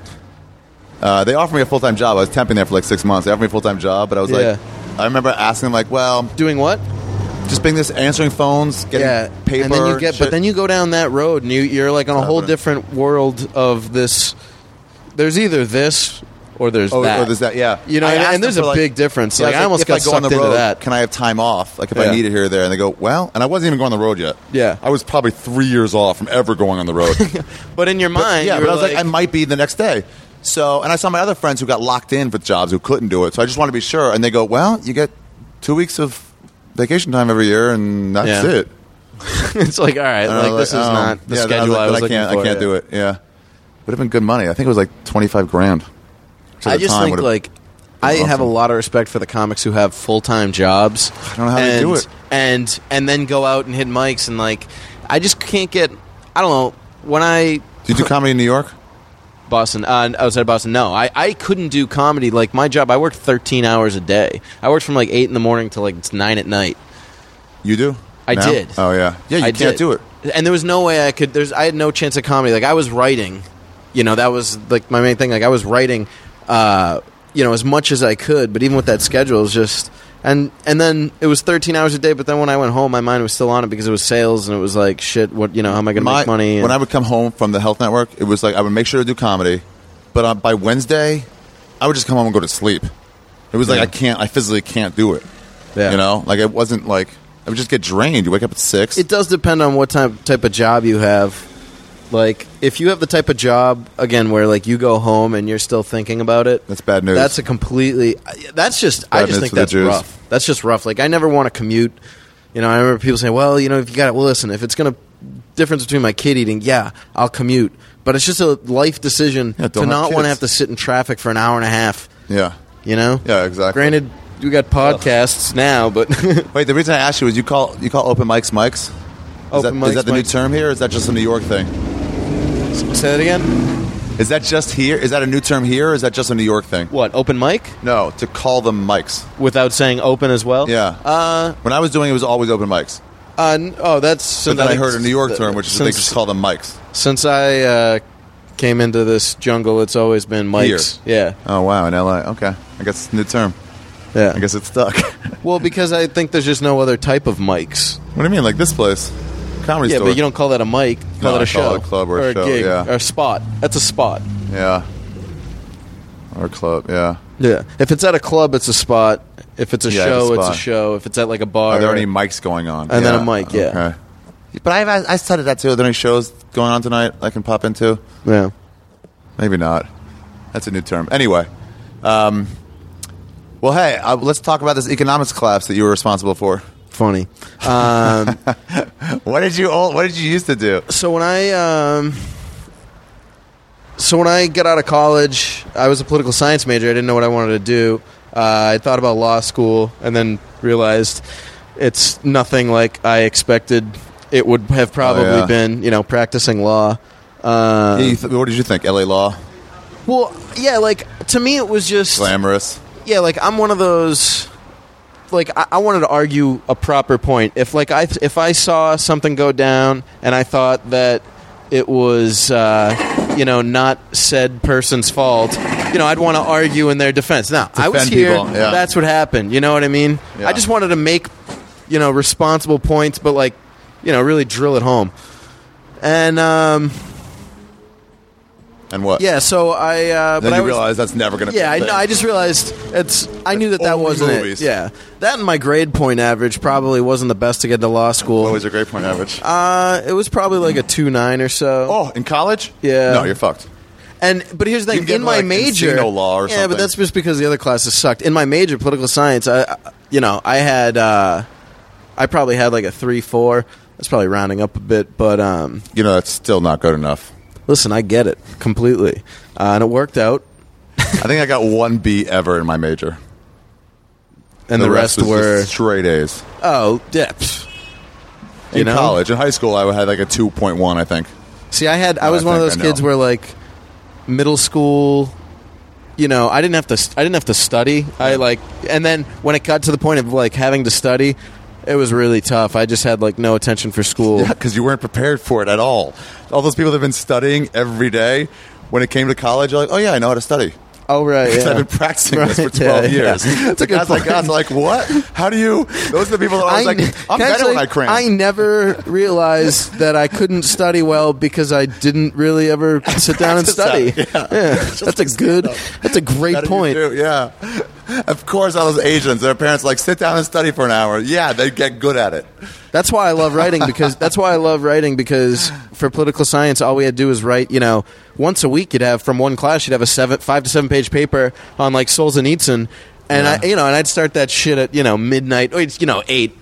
They offered me a full-time job. I was temping there for like 6 months. They offered me a full-time job, but I was like, I remember asking them, like, well, Doing what? just being this, answering phones, getting paper. And then you shit. but then you go down that road, and you're like on a whole happening. different world of this. There's either this or there's that. Or there's that, yeah. You know, I asked and there's them a for, big difference. Yeah, Like, was I almost if got I go on sucked the road, into that. Can I have time off? Like, if I Yeah. need it here or there? And they go, well, and I wasn't even going on the road yet. Yeah. I was probably 3 years off from ever going on the road. But in your mind, yeah, you but were I was like, I might be the next day. So, and I saw my other friends who got locked in for jobs who couldn't do it. So I just want to be sure. And they go, well, you get 2 weeks of vacation time every year, and that's Yeah. it. it's like, all right, And I like was this is oh. not the Yeah, schedule I was looking for. I can't do it. Yeah, would have been good money. I think it was like $25,000. which at I the just time think would've like been I have a awesome. lot of respect for the comics who have full-time jobs. I don't know how they do it. and then go out and hit mics, and like I just can't get. I don't know when I Did you do comedy in New York? Boston outside of Boston. No, I couldn't do comedy. Like my job, I worked 13 hours a day. I worked from like 8 in the morning to like 9 at night. You do? I Now? did. Oh yeah, yeah. You I can't did. do it. And there was no way I could. I had no chance at comedy. Like I was writing, you know, that was like my main thing. Like I was writing, you know, as much as I could. But even with that schedule, it was just and then it was 13 hours a day. But then when I went home, my mind was still on it because it was sales, and it was like shit. What, you know, how am I going to make money? When I would come home from the Health Network, it was like I would make sure to do comedy, but by Wednesday, I would just come home and go to sleep. It was like I physically can't do it. Yeah. You know, like it wasn't like I would just get drained. You wake up at 6. It does depend on what type of job you have. Like, if you have the type of job, again, where, like, you go home and you're still thinking about it. That's bad news. That's a completely... That's just... I Bad just news think for the that's Jews. rough. That's just rough. Like, I never want to commute. You know, I remember people saying, well, you know, if you got it... Well, listen, if it's going to... Difference between my kid eating, yeah, I'll commute. But it's just a life decision Yeah, to don't have not want kids. to have to sit in traffic for an hour and a half. Yeah. You know? Yeah, exactly. Granted, we got podcasts now, but... Wait, the reason I asked you is you call open mics mics? Open mics, Is that the new mics. term here, or is that just a New York thing? Say that again? Is that just here? Is that a new term here, or is that just a New York thing? What, open mic? No, to call them mics. Without saying open as well? Yeah. When I was doing it, was always open mics. That's... But then I heard a New York term, which is they just call them mics. Since I came into this jungle, it's always been mics. Yeah, Oh, wow, in L.A. Okay. I guess it's a new term. yeah. I guess it's stuck. Well, because I think there's just no other type of mics. What do you mean, like this place? Comedy Yeah, store. but you don't call that a mic. You call No, it a I show. call it a club or a show, gig, yeah. or a spot. That's a spot. Yeah. Or club, yeah. Yeah. If it's at a club, it's a spot. If it's a Yeah, show, it's a it's a spot. show. If it's at like a bar, Are there any mics going on? And then a mic, yeah. Okay. But I studied that too. Are there any shows going on tonight I can pop into? yeah. Maybe not. That's a new term. Anyway. Well, hey, let's talk about this economics class that you were responsible for. Funny. What did you used to do? So when I got out of college, I was a political science major. I didn't know what I wanted to do. I thought about law school and then realized it's nothing like I expected it would have probably yeah. been, you know, practicing law. What did you think? LA Law? Well, yeah, like, to me it was just... Glamorous? Yeah, like, I'm one of those... Like, I wanted to argue a proper point. If I saw something go down and I thought that it was, you know, not said person's fault, you know, I'd want to argue in their defense. Now, I was Defend here. people, yeah. That's what happened. You know what I mean? Yeah. I just wanted to make, you know, responsible points, but, like, you know, really drill it home. And, And what? yeah, so I... Then but you I was, realize that's never going to yeah, I just realized I knew that only wasn't movies. it. Yeah, that and my grade point average probably wasn't the best to get into law school. What was your grade point average? It was probably like a 2.9 or so. Oh, in college? Yeah. No, you're fucked. But here's the You thing: get in my like major, Encino law or yeah, something. but that's just because the other classes sucked. In my major, political science, I probably had like a 3.4. That's probably rounding up a bit, but You know, that's still not good enough. listen, I get it completely, and it worked out. I think I got 1 B ever in my major. And the rest was were just straight A's. depths. In college. In high school, I had like a 2.1, I think. See, I was I one of think those I kids know. where, like, middle school, I didn't have to study. And then when it got to the point of like having to study, it was really tough. I just had like no attention for school. Yeah, because you weren't prepared for it at all. All those people that have been studying every day, when it came to college, you're like, oh yeah, I know how to study. Oh, right. Because Yeah. I've been practicing this for Right, 12 yeah, years. yeah. That's The a good guys like point. us are like, what? How do you? Those are the people that I was like, I'm better Actually, when I cram. I never realized that I couldn't study well because I didn't really ever sit down and study. Yeah. That's a great Better you point. do, yeah. Of course, all those Asians, their parents are like, sit down and study for an hour. Yeah, they get good at it. That's why I love writing because for political science, all we had to do was write. Once a week, you'd have from one class, you'd have a 5 to 7 page paper on like Solzhenitsyn, and I'd start that shit at midnight, or 8,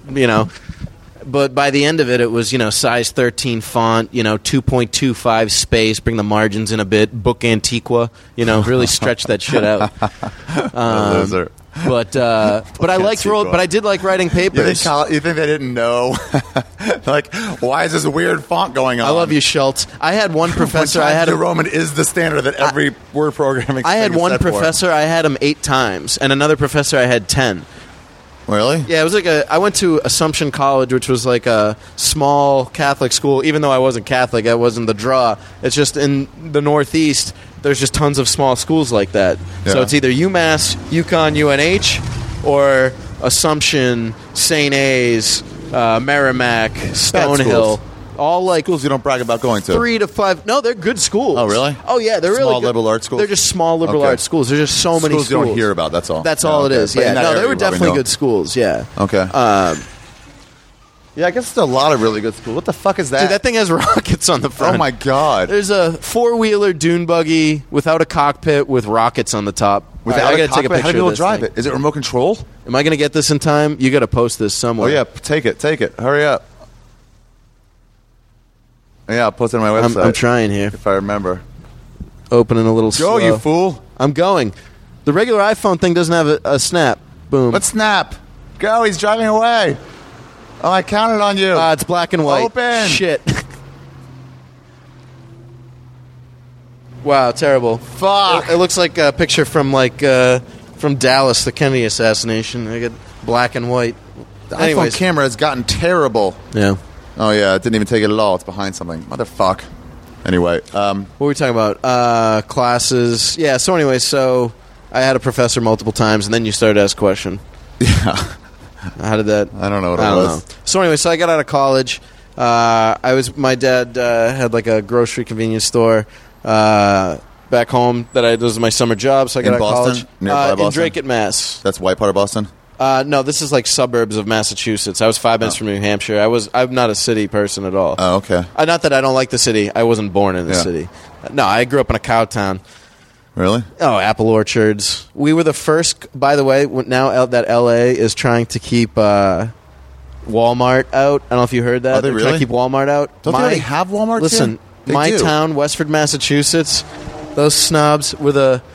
But by the end of it was size 13 font, 2.25 space, bring the margins in a bit, book Antiqua, really stretch that shit out. Loser. But I liked but I did like writing papers. You think they didn't know? Like, why is this weird font going on? I love you, Schultz. I had one professor. New Roman is the standard that every word programming. I had thing is one set for. professor. I had him 8 times, and another professor I had 10. Really? Yeah, it was like I went to Assumption College, which was like a small Catholic school. Even though I wasn't Catholic, I wasn't the draw. It's just in the Northeast, there's just tons of small schools like that. Yeah. So it's either UMass, UConn, UNH, or Assumption, St. A's, Merrimack, Stonehill. schools. All like Schools you don't brag about going to. 3 to 5. No, they're good schools. Oh, really? Oh, yeah, they're really Small good. liberal arts schools? They're just small liberal Okay. arts schools. There's just so many schools schools. you don't hear about. That's all. That's all it is. But Yeah, in that no, area they were you probably definitely know. good schools. Yeah. Okay. Yeah, I guess there's a lot of really good schools. What the fuck is that? Dude, that thing has rockets on the front. Oh my god! There's a 4-wheeler dune buggy without a cockpit with rockets on the top. Without All right, I a gotta take a cockpit, picture how do people of this drive thing. it? Is it remote control? Am I going to get this in time? You got to post this Oh somewhere. yeah, take it. Hurry up. Yeah, I'll post it on my website. I'm trying here. if I remember. Opening a little Go, slow. you fool! I'm going. The regular iPhone thing doesn't have a snap. Boom. Let's snap. Go. He's driving away. Oh, I counted on you. It's black and white. Open. Shit. Wow, terrible. Fuck. It looks like a picture from from Dallas, the Kennedy assassination. I get black and white. The Anyways. iPhone camera has gotten terrible. Yeah. Oh yeah, it didn't even take it at all. It's behind something. Motherfuck. Anyway, What were we talking about? Classes. Yeah, so anyway, I had a professor multiple times, and then you started to ask a question. yeah. How did that... I don't know what I it don't was. know. So anyway, so I got out of college. My dad had like a grocery convenience store back home this was my summer job, so I got In out of Boston? college. Nearby In Boston? Drake, Mass. That's white part of Boston. No, this is like suburbs of Massachusetts. I was 5 minutes from New Hampshire. I'm not a city person at all. Oh, okay. Not that I don't like the city. I wasn't born in the Yeah. city. No, I grew up in a cow town. Really? Oh, apple orchards. We were the first, by the way, now that LA is trying to keep Walmart out. I don't know if you heard that. Are they They're trying really? to keep Walmart out. Don't they already have Walmarts Listen, here? They my do. town, Westford, Massachusetts, those snobs were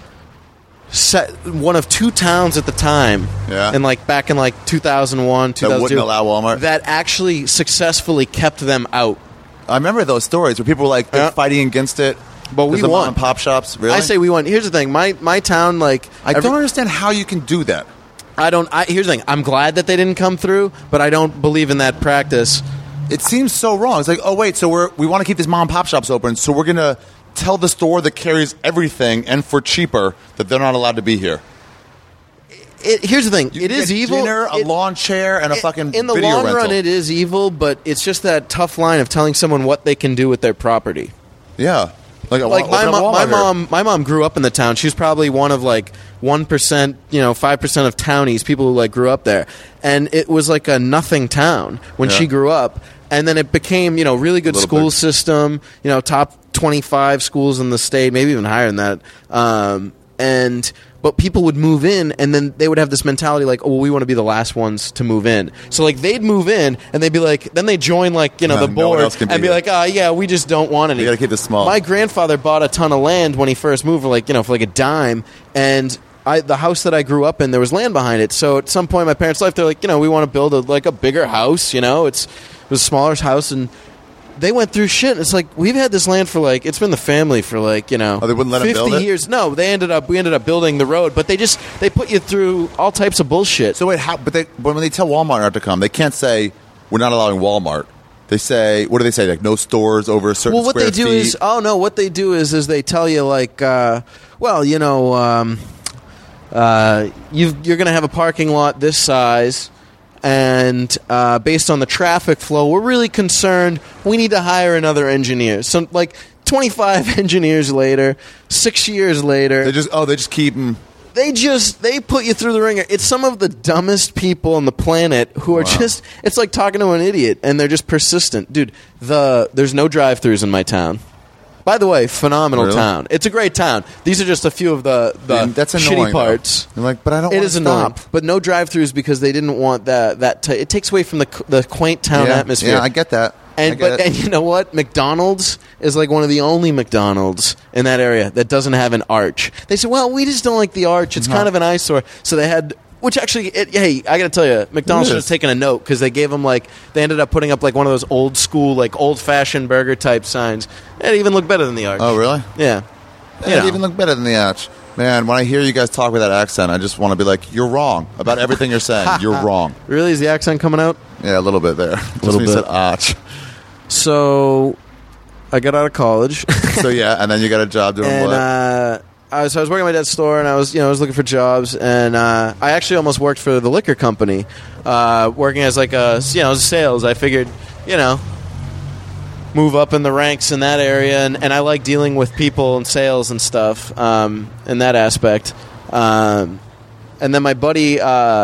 one of 2 towns at the time. Yeah. And back in 2001, 2002. That wouldn't allow Walmart? That actually successfully kept them out. I remember those stories where people were like they're Yeah. fighting against it. But we There's the won. mom and pop shops. Really? I say we won. Here's the thing. My town, I don't understand how you can do that. Here's the thing. I'm glad that they didn't come through, but I don't believe in that practice. It seems so wrong. It's like, oh wait, so we want to keep these mom and pop shops open, so we're gonna tell the store that carries everything and for cheaper that they're not allowed to be here. Here's the thing. You It can is get evil. Dinner, a lawn chair, and a fucking in the video long rental. run, it is evil, but it's just that tough line of telling someone what they can do with their property. Yeah, My mom grew up in the town. She was probably one of 1%, 5% of townies, people who grew up there, and it was like a nothing town when Yeah. she grew up. And then it became, really good Little school bit. system, top 25 schools in the state, maybe even higher than that. But people would move in, and then they would have this mentality we want to be the last ones to move in. So they'd move in, and they'd be then they join the No one board else can be and be here. yeah, we just don't want any. You gotta keep this small. My grandfather bought a ton of land when he first moved for for a dime, and the house that I grew up in, there was land behind it. So at some point in my parents' life, they're we want to build a bigger house. It was a smaller house, and they went through shit. It's like, we've had this land for like, it's been the family for like, you know, Oh, they wouldn't let 'em 50 build it? years. No, we ended up building the road, but they put you through all types of bullshit. So wait, but when they tell Walmart not to come, they can't say we're not allowing Walmart. They say, what do they say? Like no stores over a certain Well, what square they do feet? is, what they do is they tell you like, well, you know, you're going to have a parking lot this size, and based on the traffic flow, we're really concerned. We need to hire another engineer. So, like, 25 engineers later, 6 years later, They just keep them. they put you through the ringer. It's some of the dumbest people on the planet who are just, it's like talking to an idiot, and they're just persistent. Dude, there's no drive-thrus in my town. By the way, phenomenal Really? town. It's a great town. These are just a few of the That's shitty annoying, parts. You're like, but I don't It want is to annoying, stop. but no drive-thrus because they didn't want that. It takes away from the quaint town atmosphere. Yeah, I get that. And you know what? McDonald's is like one of the only McDonald's in that area that doesn't have an arch. They said, well, we just don't like the arch. It's kind of an eyesore. So they had, which actually, hey, I got to tell you, McDonald's It should is. have taken a note because they gave them they ended up putting up like one of those old school, like old fashioned burger type signs. It even looked better than the arch. Oh, really? Yeah. You It know. even look better than the arch. Man, when I hear you guys talk with that accent, I just want to be like, you're wrong about everything you're saying. You're wrong. Really? Is the accent coming out? Yeah, a little bit there. Just Little when you bit. said arch. So I got out of college. So yeah, and then you got a job doing And what? I was working at my dad's store, and I was looking for jobs, and I actually almost worked for the liquor company, working as like sales. I figured, move up in the ranks in that area, and I like dealing with people and sales and stuff in that aspect. And then my buddy,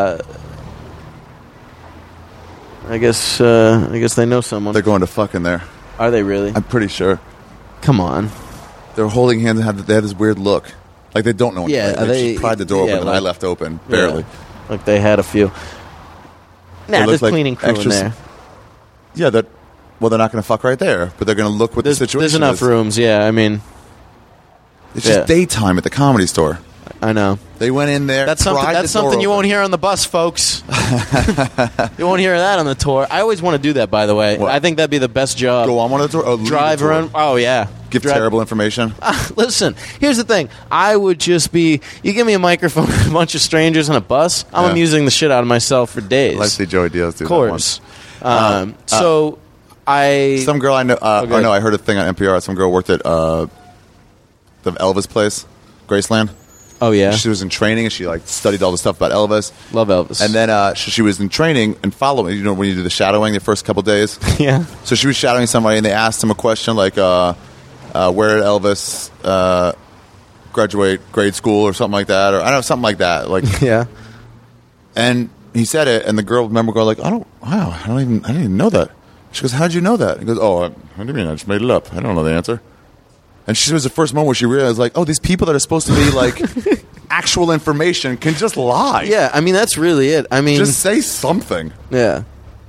I guess they know someone. They're going to fucking there. Are they really? I'm pretty sure. Come on. They're holding hands and they have this weird look. Like they don't know. Yeah, anything. They just pried the door yeah, open and I like- left open. Barely. Yeah. Like they had a few. They Nah, look there's like cleaning crew in extras- there. Yeah, they're not going to fuck right there, but they're going to look what There's, the situation there's enough is. rooms, yeah. I mean, It's Yeah. just daytime at the Comedy Store. I know. They went in there. That's something. pried That's the door something you open. won't hear on the bus, folks. You won't hear that on the tour. I always want to do that. By the way, What? I think that'd be the best job. Go on one of the doors. Drive around. Oh yeah. Give Drive- terrible information. Listen, here's the thing. I would just be. You give me a microphone, and a bunch of strangers on a bus. I'm Yeah. amusing the shit out of myself for days. Let's see Joey Diaz do of that course. once. So I. Some girl I know. Okay. Oh no, I heard a thing on NPR. Some girl worked at the Elvis place, Graceland. Oh yeah. She was in training and she like studied all the stuff about Elvis. Love Elvis. And then she was in training and following. You know when you do the shadowing the first couple days. yeah. So she was shadowing somebody and they asked him a question like, "Where did Elvis graduate grade school or something like that?" Or I don't know, something like that. Like, Yeah. and he said it, and the girl remember going like, I didn't even know that. She goes, "How'd you know that?" He goes, "Oh, what do you mean? I just made it up. I don't know the answer." And she was the first moment where she realized, like, oh, these people that are supposed to be like actual information can just lie. Yeah. I mean, that's really it. I mean, Just say something. yeah.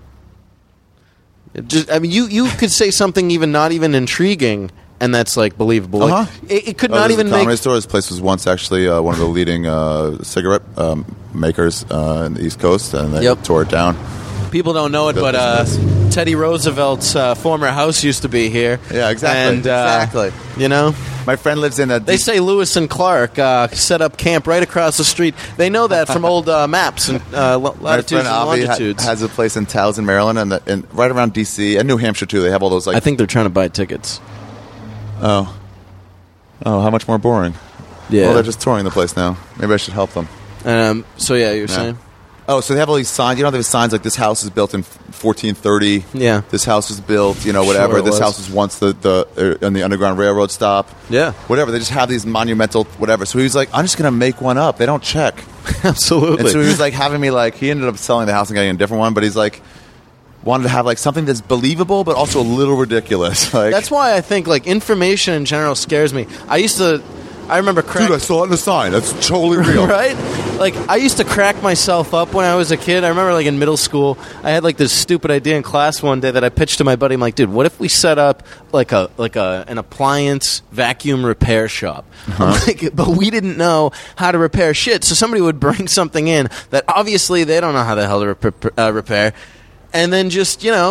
I mean, you could say something not even intriguing, and that's like believable. Like, Uh-huh. it could Oh, not there's even a comedy make. store. This place was once actually one of the leading cigarette makers in the East Coast, and they Yep. tore it down. People don't know it, Built but this Teddy Roosevelt's former house used to be here. Yeah, exactly. And, Exactly. You know, My friend lives in a. they say Lewis and Clark set up camp right across the street. They know that from old maps and my latitudes friend and Avi longitudes. has a place in Towson, Maryland, and right around D.C. and New Hampshire too. They have all those like. I think they're trying to buy tickets. Oh, how much more boring. Yeah. Well, they're just touring the place now. Maybe I should help them. So yeah, you're saying. Oh, so they have all these signs. You know, they have signs like this house is built in 1430. Yeah. This house was built, whatever. Sure it This was. house was once the on the Underground Railroad stop. Yeah. Whatever. They just have these monumental whatever. So he was like, I'm just going to make one up. They don't check. Absolutely. And so he was like having me like, he ended up selling the house and getting a different one, but he's like, wanted to have like something that's believable but also a little ridiculous. Like, That's why I think like information in general scares me. I remember dude, I saw it in the sign. That's totally real. right? Like I used to crack myself up when I was a kid. I remember like in middle school, I had like this stupid idea in class one day that I pitched to my buddy. I'm like, dude, what if we set up like an appliance vacuum repair shop? I'm like, but we didn't know how to repair shit. So somebody would bring something in that obviously they don't know how the hell to repair, and then just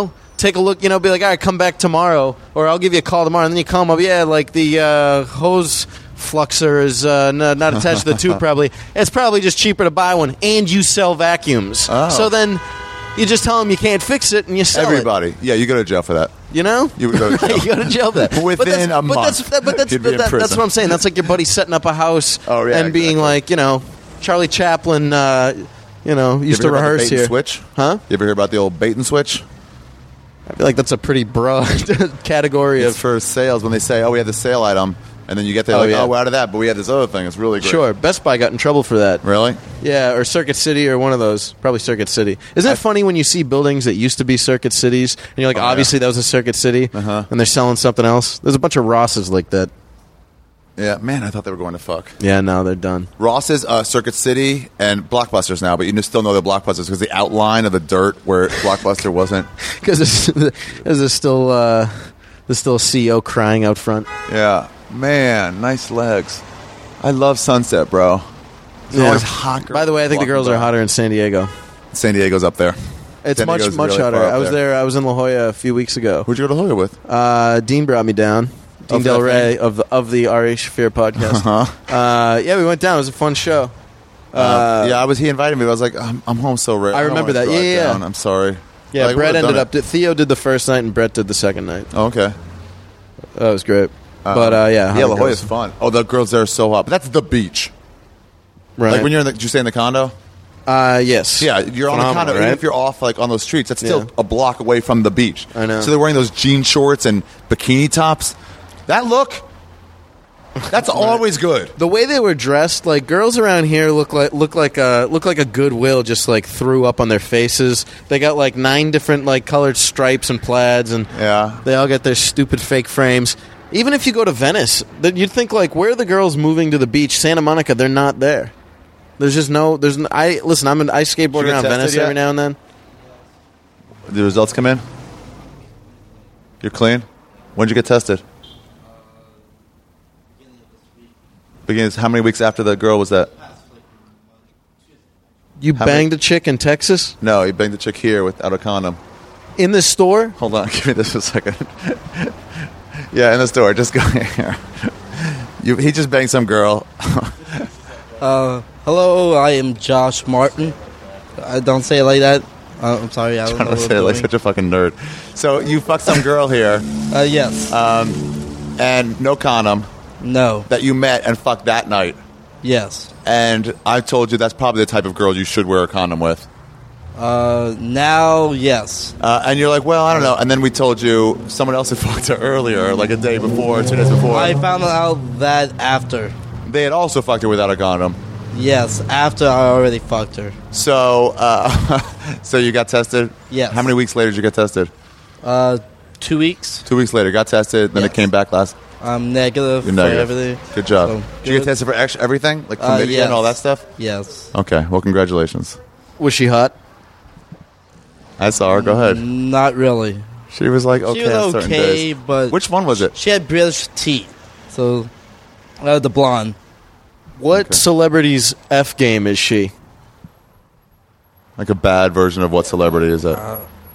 take a look, you know, be like, all right, come back tomorrow, or I'll give you a call tomorrow, and then you call them up, yeah, like the hose fluxer is not attached to the tube, probably. It's probably just cheaper to buy one, and you sell vacuums. Oh. So then you just tell them you can't fix it, and you sell Everybody. Yeah, you go to jail for that. it. You know? You would go to jail. You go to jail for that. Within a month, But that's you'd be in that's prison. what I'm saying. That's like your buddy setting up a house Oh, yeah, and being exactly. like, you know, Charlie Chaplin, used You to ever hear about the rehearse bait and here. switch? Huh? You ever hear about the old bait and switch? I feel like that's a pretty broad category It's of. for sales when they say, "Oh, we have the sale item," and then you get there like, yeah. "Oh, we're out of that,but we have this other thing. It's really great." Sure, Best Buy got in trouble for that. Really? Yeah, or Circuit City or one of those. Probably Circuit City. Isn't it funny when you see buildings that used to be Circuit Cities and you're like, Oh, obviously that was a Circuit City, Uh-huh. and they're selling something else? There's a bunch of Rosses like that. Yeah, man, I thought they were going to fuck. Yeah, no, they're done. Ross's, Circuit City, and Blockbusters now, but you still know they're Blockbusters because the outline of the dirt where Blockbuster wasn't. Because there's still CEO crying out front. Yeah, man, nice legs. I love Sunset, bro. There's always hot girls By the way, I think the girls walking are by. hotter in San Diego. San Diego's up there. It's San much Diego's much really hotter. far up I was there. there. I was in La Jolla a few weeks ago. Who'd you go to Hollywood with? Dean brought me down. Dean Of Del that Rey of the R.A. Shafir podcast. Yeah, we went down. It was a fun show. Yeah, he invited me, but I was like, I'm home so rare. I don't remember wanna that. drive Yeah. down. I'm sorry. Yeah, Like, Brett would've ended done up. Theo did the first night, and Brett did the second night. Oh, okay. That was great. But yeah, Yeah, La hot Jolla's girls. fun. Oh, the girls there are so hot. But that's the beach. Right. Like when you're in did you stay in the condo? Yes. Yeah, you're on a Phenomenal, condo. Even right? if you're off like on those streets, that's still Yeah. a block away from the beach. I know. So they're wearing those jean shorts and bikini tops. That look, that's always good. The way they were dressed, like girls around here look like a Goodwill just like threw up on their faces. They got like 9 different like colored stripes and plaids, and Yeah. they all got their stupid fake frames. Even if you go to Venice, you'd think like, where are the girls moving to the beach? Santa Monica, they're not there. There's just no. I skateboard Did you get around tested Venice yet? every now and then. The results come in. You're clean. When did you get tested? Beginning. How many weeks after the girl was that? You How banged a chick in Texas No, he banged the chick here without a condom. in this store. Hold on, give me this for a second. Yeah, in the store. Just go here. He just banged some girl. Hello, I am Josh Martin. I don't say it like that. I'm sorry, I don't I'm know trying to what say it I'm like doing. such a fucking nerd. So you fucked some girl here Yes. and no condom No. that you met and fucked that night. Yes. And I told you that's probably the type of girl you should wear a condom with. Now, yes. And you're like, well, I don't know. And then we told you someone else had fucked her earlier, like a day before, 2 days before. I found out that after. They had also fucked her without a condom. Yes, after I already fucked her. So, so you got tested? Yes. How many weeks later did you get tested? 2 weeks. 2 weeks later, got tested, then it Yes. came back last. I'm negative You're for negative. everything. Good job. So, Did you get good. tested for everything? Like chlamydia yes. and all that stuff? Yes. Okay, well, congratulations. Was she hot? I saw her. Go ahead. Not really. She was like, okay, She was on certain okay, days. but Which one was it? she had British teeth. So, the blonde. What Okay. celebrity's F game is she? Like a bad version of what celebrity is it?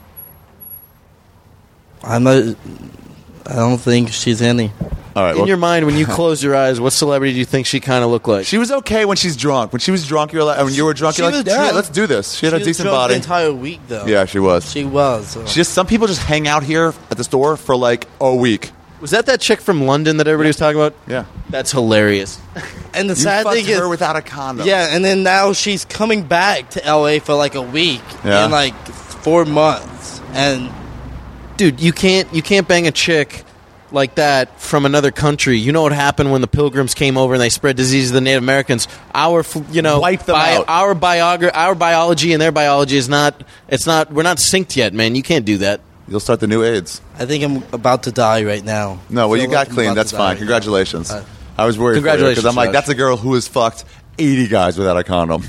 I don't think she's any. All right. In Well, your mind, when you close your eyes, what celebrity do you think she kind of looked like? she was okay when she's drunk. When she was drunk, you're like, when you were drunk, She you're like, was yeah, drunk. let's do this. She had a was decent drunk body. the entire week, though. Yeah, she was. She was. So. She just some people just hang out here at the store for like a week. Was that chick from London that everybody was talking about? Yeah. That's hilarious. And the You sad fucked thing is, her without a condom. yeah, and then now she's coming back to LA for like a week Yeah. in like 4 months, and Dude, you can't bang a chick like that from another country. You know what happened when the Pilgrims came over and they spread disease to the Native Americans? Wipe them out. Our biology and their biology is not. It's not. We're not synced yet, man. You can't do that. You'll start the new AIDS. I think I'm about to die right now. No, well, I you feel got like I'm clean. about That's to die fine. right Congratulations. now. I was worried Congratulations, because I'm like, Josh. that's a girl who has fucked 80 guys without a condom.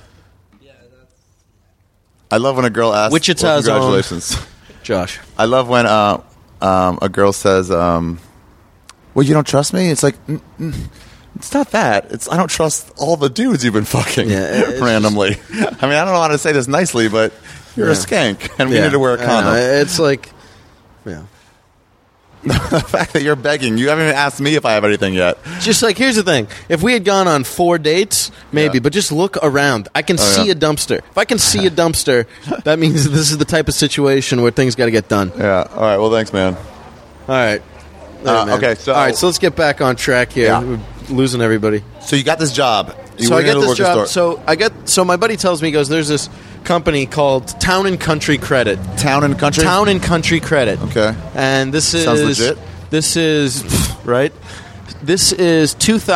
I love when a girl asks, Wichita's well, own. congratulations. Josh. I love when a girl says, well, you don't trust me? It's like, it's not that. It's I don't trust all the dudes you've been fucking Yeah, it's randomly. I mean, I don't know how to say this nicely, but you're a skank, and we need to wear a I know. condom. It's like Yeah. The fact that you're begging, you haven't even asked me if I have anything yet. Just like, here's the thing. If we had gone on 4 dates, maybe, Yeah. but just look around. I can see yeah. a dumpster. If I can see a dumpster, that means this is the type of situation where things got to get done. Yeah. All right. Well, thanks, man. All right. Man. Okay, so- all right, so let's get back on track here. Yeah. We're losing everybody. So you got this job. You So I went get into the this liquor job. store. So my buddy tells me, he goes, there's this company called Town and Country Credit. Town and Country. Town and Country Credit. Okay. And this is Sounds legit. This is right. This is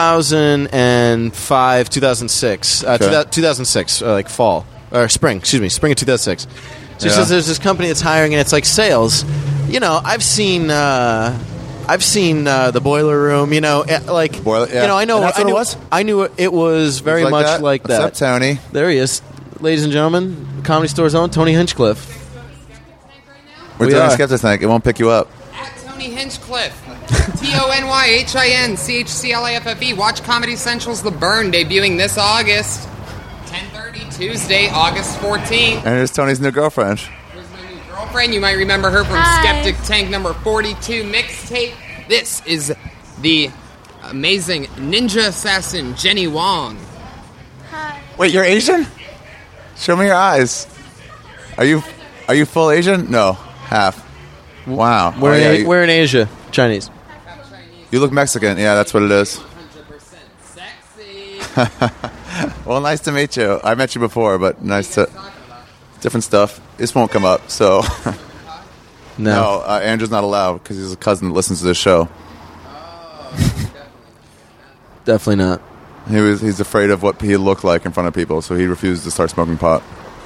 2005, 2006, Okay. 2006, like fall or spring. Excuse me, spring of 2006. So he Yeah. says there's this company that's hiring, and it's like sales. You know, I've seen the Boiler Room. You know, like Boiler- yeah. you know, I know. And that's I what it knew, was? I knew it was very Like much that? like What's that. up, Tony? There he is, ladies and gentlemen, Comedy Store's own Tony Hinchcliffe. We're We doing a are. Skeptic Tank. It won't pick you up. At Tony Hinchcliffe. TonyHinchCliffe. Watch Comedy Central's The Burn, debuting this August. 10:30, Tuesday, August 14th. And here's Tony's new girlfriend. Here's my new girlfriend. You might remember her from Hi. Skeptic Tank number 42 mixtape. This is the amazing ninja assassin Jenny Wong. Wait, you're Asian? Show me your eyes. Are you full Asian? No, half. Wow. We're, Oh, yeah, in, we're in Asia, Chinese. you look Mexican. Yeah, that's what it is. 100% sexy. Well, nice to meet you. I met you before, but nice to... Different stuff. This won't come up, so... No. No, Andrew's not allowed because he's a cousin that listens to this show. Definitely not. He's afraid of what he looked like in front of people, so he refused to start smoking pot.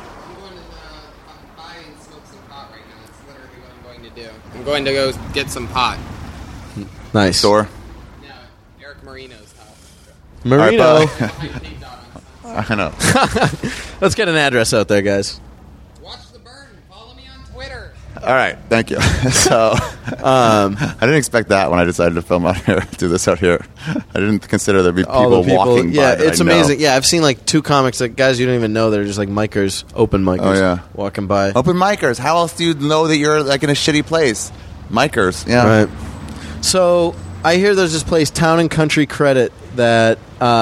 I'm going to go get some pot. Nice. Store. No, Eric Marino's house. Marino. All right, bye. I know. Let's get an address out there, guys. Watch The Burn. Follow me on Twitter. All right, thank you. So, I didn't expect that when I decided to film out here, do this out here. I didn't consider there'd be All people, the walking yeah, by. that it's I know. amazing. Yeah, I've seen like 2 comics, like guys you don't even know that are just like micers, open micers, Oh, yeah. walking by. Open micers. How else do you know that you're like in a shitty place? Micers. Yeah. Right. So I hear there's this place, Town and Country Credit, that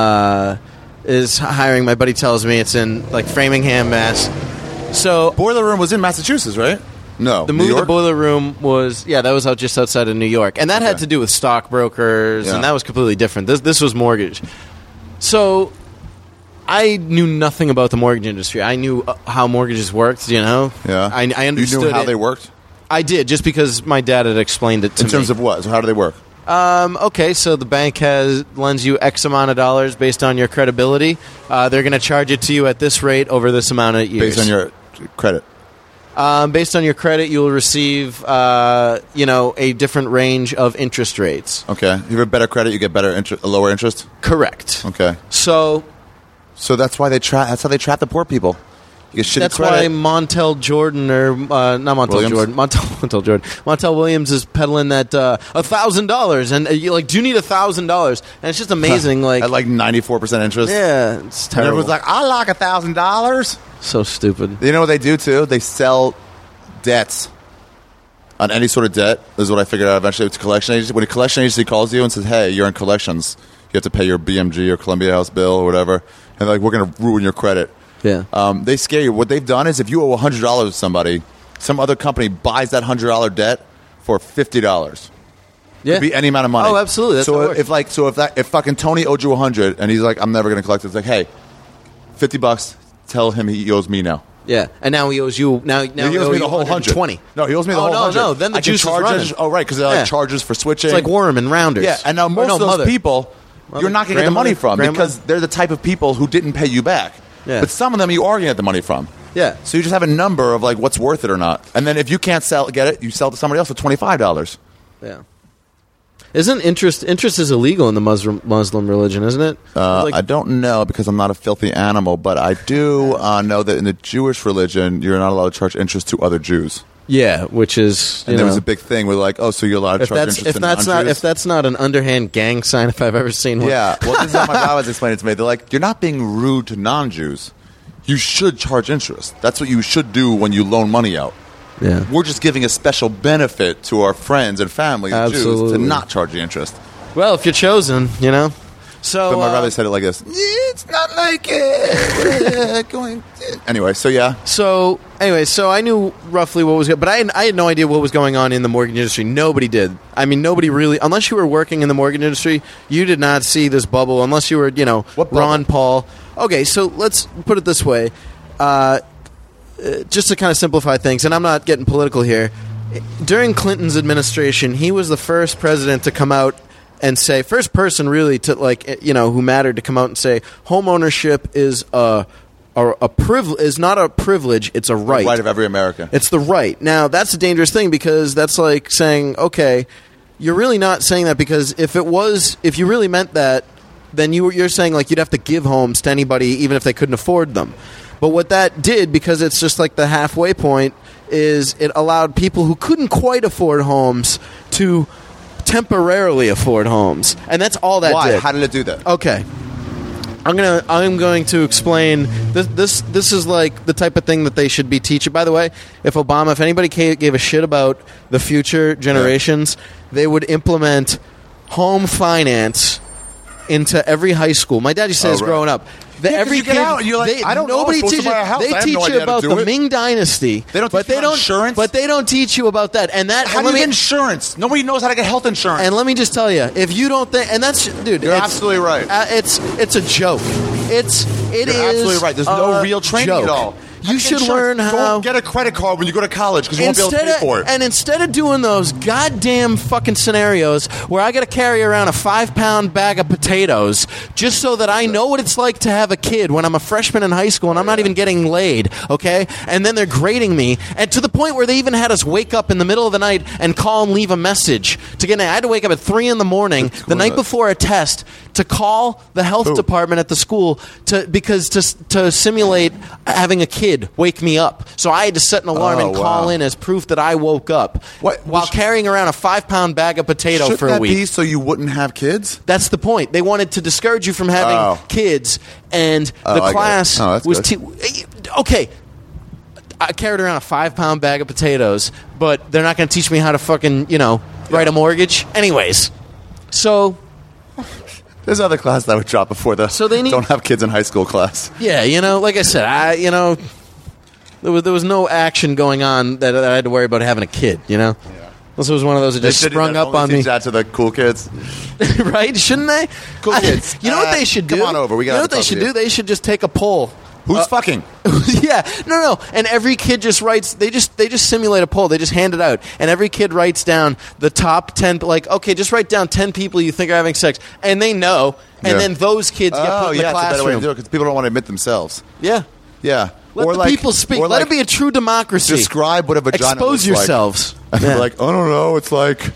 is hiring. My buddy tells me it's in like Framingham, Mass. So Boiler Room was in Massachusetts, right? No. the New movie The York? Boiler Room was that was out just outside of New York, and that had Okay. to do with stockbrokers, Yeah. and that was completely different. This was mortgage. So I knew nothing about the mortgage industry. I knew how mortgages worked. You know, Yeah. I understood You knew how it. they worked? I did, just because my dad had explained it to In me. terms of what? So how do they work? Okay, so the bank lends you X amount of dollars based on your credibility. They're going to charge it to you at this rate over this amount of years. Based on your credit. Based on your credit, you'll receive a different range of interest rates. Okay. You have a better credit, you get better lower interest? Correct. Okay. So So that's why that's how they trap the poor people. You get shitty that's credit. why Montel Jordan not Montel Williams? Jordan, Montel Jordan, Montel Williams is peddling that $1,000, and you're like, do you need $1,000? And it's just amazing. Like, at like 94% interest. yeah, it's And terrible. everyone's like, I like $1,000. so stupid. You know what they do too? They sell debts on any sort of debt. This is what I figured out eventually. It's a collection agency. When a collection agency calls you and says, "Hey, you're in collections. You have to pay your BMG or Columbia House bill or whatever," and like, we're going to ruin your credit. Yeah. They scare you. What they've done is, if you owe $100 to somebody, some other company buys that $100 debt for $50. Yeah. Could be any amount of money. Oh, absolutely. That's how it so works. if fucking Tony owed you 100 and he's like, I'm never going to collect it. It's like, hey, $50. Tell him he owes me now. Yeah, and now he owes you. Now he he owes owes me you the whole 100. 120. No, he owes me the Oh, whole no, 100. no, then the I can juice is charge running. Oh, right, because they're like Yeah. charges for switching. It's like Worm and Rounders. Yeah, and now Or most no, of those Mother. people, you're not going to get the money from Grandmother? because they're the type of people who didn't pay you back. Yeah. But some of them you are going to get the money from. Yeah. So you just have a number of like what's worth it or not, and then if you can't get it, you sell it to somebody else for $25. Yeah. Isn't interest is illegal in the Muslim religion, isn't it? Like- I don't know because I'm not a filthy animal, but I do know that in the Jewish religion, you're not allowed to charge interest to other Jews. yeah, which is And there was a big thing where like, oh, so you're allowed to if charge that's interest if that's not an underhand gang sign if I've ever seen one. Yeah, well, this is how my rabbi was explaining it to me. They're like, you're not being rude to non-Jews. You should charge interest. That's what you should do when you loan money out. Yeah. We're just giving a special benefit to our friends and family Jews to Absolutely. not charge the interest. Well, if you're chosen, you know. So But my rabbi said it like this. It's not like it. Anyway, so yeah. So anyway, so I knew roughly what was, but I had no idea what was going on in the mortgage industry. Nobody did. I mean, nobody really, unless you were working in the mortgage industry, you did not see this bubble. Unless you were, you know, What bubble? Ron Paul. Okay, so let's put it this way, just to kind of simplify things, and I'm not getting political here. During Clinton's administration, he was the first president to come out and say, first person really to, like, you know, who mattered to come out and say, home ownership is a privilege, is not a privilege, it's a right. Right of every American. It's the right. Now, that's a dangerous thing because that's like saying, okay, you're really not saying that, because if you really meant that, then you're saying like you'd have to give homes to anybody even if they couldn't afford them. But what that did, because it's just like the halfway point, is it allowed people who couldn't quite afford homes to temporarily afford homes. And that's all that Why? did. How did it do that? Okay. I'm going to explain this is like the type of thing that they should be teaching. By the way, if anybody gave a shit about the future generations, they would implement home finance into every high school. My dad used to say this right. growing up. Yeah, 'cause you get out and you're like, I don't know, I'm nobody supposed to teaches. buy a house. They I have teach no you idea how to about do the it. Ming Dynasty. They don't but teach you they about don't insurance? But they don't teach you about that. And that How do you get insurance? Nobody knows how to get health insurance. and let me just tell you, if you don't think, and that's, dude, You're it's, absolutely right. It's a joke. It You're is absolutely right. There's no real training joke. at all. You should learn how. Don't get a credit card when you go to college because you won't be able to pay for it. And instead of doing those goddamn fucking scenarios where I got to carry around a 5-pound bag of potatoes just so that I know what it's like to have a kid when I'm a freshman in high school and I'm not even getting laid, okay? And then they're grading me, and to the point where they even had us wake up in the middle of the night and call and leave a message to get. I had to wake up at 3 in the morning the night before a test to call the health department at the school to simulate having a kid wake me up. So I had to set an alarm and call wow. in as proof that I woke up while carrying around a 5-pound bag of potato Shouldn't for a that week. be so you wouldn't have kids? That's the point. They wanted to discourage you from having kids, and the I get it. class Oh, that's was good. okay. I carried around a 5-pound bag of potatoes, but they're not going to teach me how to fucking write a mortgage, anyways. So There's other class that I would drop before the So they need- don't have kids in high school class. yeah, like I said, there was no action going on that I had to worry about having a kid. Unless it was one of those that just They should sprung up on me. Teach that to the cool kids. Right? Shouldn't they? Cool kids. You know what they should do? Come on over. We you gotta know what they talk should to you. do? They should just take a poll. Who's fucking? Yeah, no, and every kid just writes. They just simulate a poll. They just hand it out, and every kid writes down the top 10. Like, okay, just write down 10 people you think are having sex, and they know, and Yeah. then those kids get put in the yeah, it's a better way to classroom. do it because people don't want to admit themselves. Yeah, Yeah. let the people speak. Let it be a true democracy. Describe what a vagina Expose looks yourselves. Like. Yeah. They're like, I don't know. It's like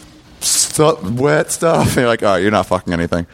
wet stuff. And you're like, all right, you're not fucking anything.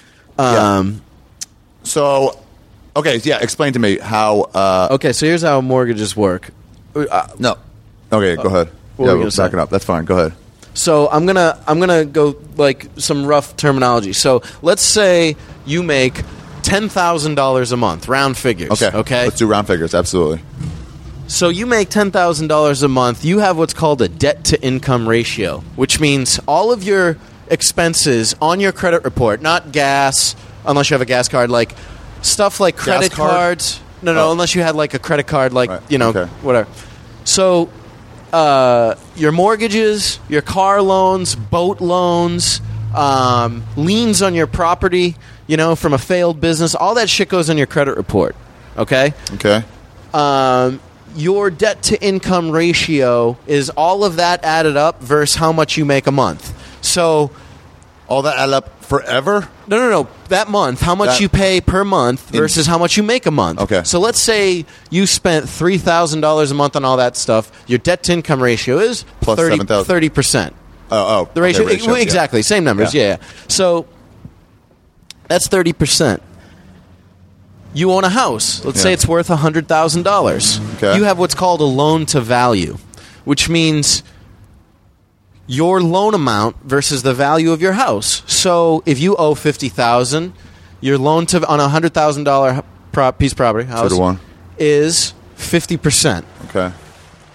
So, okay, yeah, explain to me how... Okay, so here's how mortgages work. no. Okay, go ahead. what were you Yeah, we'll gonna say? back it up. That's fine. Go ahead. So I'm gonna go like some rough terminology. So let's say you make $10,000 a month, round figures. Okay. Let's do round figures. Absolutely. So you make $10,000 a month. You have what's called a debt-to-income ratio, which means all of your expenses on your credit report, not gas, unless you have a gas card, like stuff like credit card? cards. No, Oh. unless you had like a credit card, like, Right. Okay. Whatever. So your mortgages, your car loans, boat loans, liens on your property, from a failed business, all that shit goes on your credit report. Okay? Okay. Your debt-to-income ratio is all of that added up versus how much you make a month. So, All that add up forever? no. That month, how much That- you pay per month versus how much you make a month. Okay. So let's say you spent $3,000 a month on all that stuff. Your debt-to-income ratio is Plus 7,000. 30%. Oh. The ratio, okay, ratios, yeah. exactly, same numbers, yeah. So that's 30%. You own a house. Let's say Yeah. it's worth $100,000. Okay. You have what's called a loan to value, which means your loan amount versus the value of your house. So if you owe $50,000, your loan to on a $100,000 piece of property house 2 to 1. is 50%. Okay.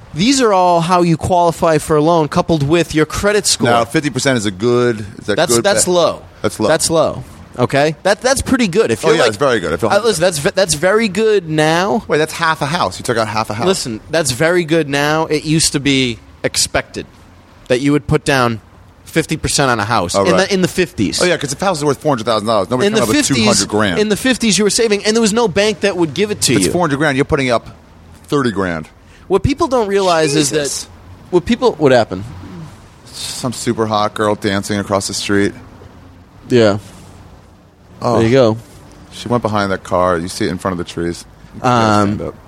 these are all how you qualify for a loan, coupled with your credit score. Now, 50% is a good. Is that good? That's low. That's low. That's low. Okay, that's pretty good. If you're yeah, it's very good. listen, that's very good now. Wait, that's half a house. You took out half a house. Listen, that's very good now. It used to be expected that you would put down 50% on a house in the 50s. Oh yeah, because if a house is worth $400,000, nobody In the come up with 50s, $200,000. in the 50s, you were saving, and there was no bank that would give it to If you. it's $400,000, you're putting up $30,000. What people don't realize is Jesus. that what happened? Some super hot girl dancing across the street. Yeah. Oh, There you go. She went behind that car. You see it in front of the trees. You can stand up.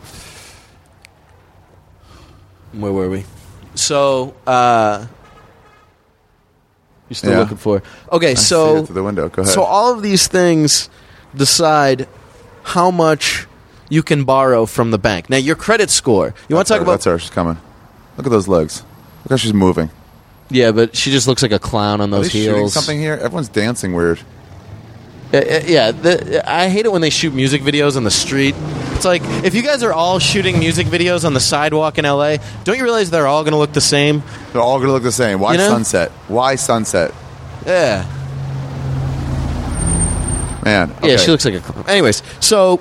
Where were we? So, you're still Yeah. looking for. Okay, I see so it through the window. Go ahead. So all of these things decide how much you can borrow from the bank. Now, your credit score. You want to talk about? That's her. She's coming. Look at those legs. Look how she's moving. Yeah, but she just looks like a clown on Are those they shooting heels. something here? Everyone's dancing weird. Yeah, I hate it when they shoot music videos on the street. It's like, if you guys are all shooting music videos on the sidewalk in LA, don't you realize they're all going to look the same? They're all going to look the same. Why You know? sunset? Why sunset? Yeah. Man. Yeah, okay. she looks like a clown. Anyways, so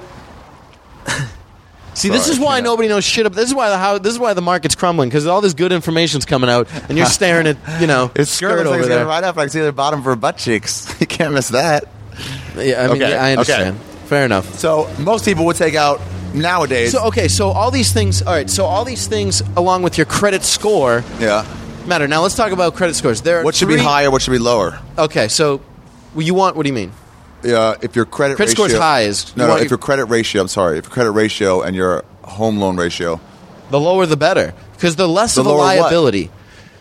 see, this Sorry, is why yeah. nobody knows shit. This is why the market's crumbling, because all this good information's coming out, and you're staring at It's skirt over there. right up. I can see the bottom for butt cheeks. You can't miss that. Yeah, I mean, Okay, yeah, I understand. Fair enough. So most people would take out nowadays. So all these things. All right, so all these things, along with your credit score, yeah. matter. Now let's talk about credit scores. There are What should be three- higher? What should be lower? Okay, so what do you mean? If your credit Credit ratio, score's high is- no, you no. want If your- your credit ratio, I'm sorry, if your credit ratio and your home loan ratio, The lower the better, because the less The of a lower what? liability.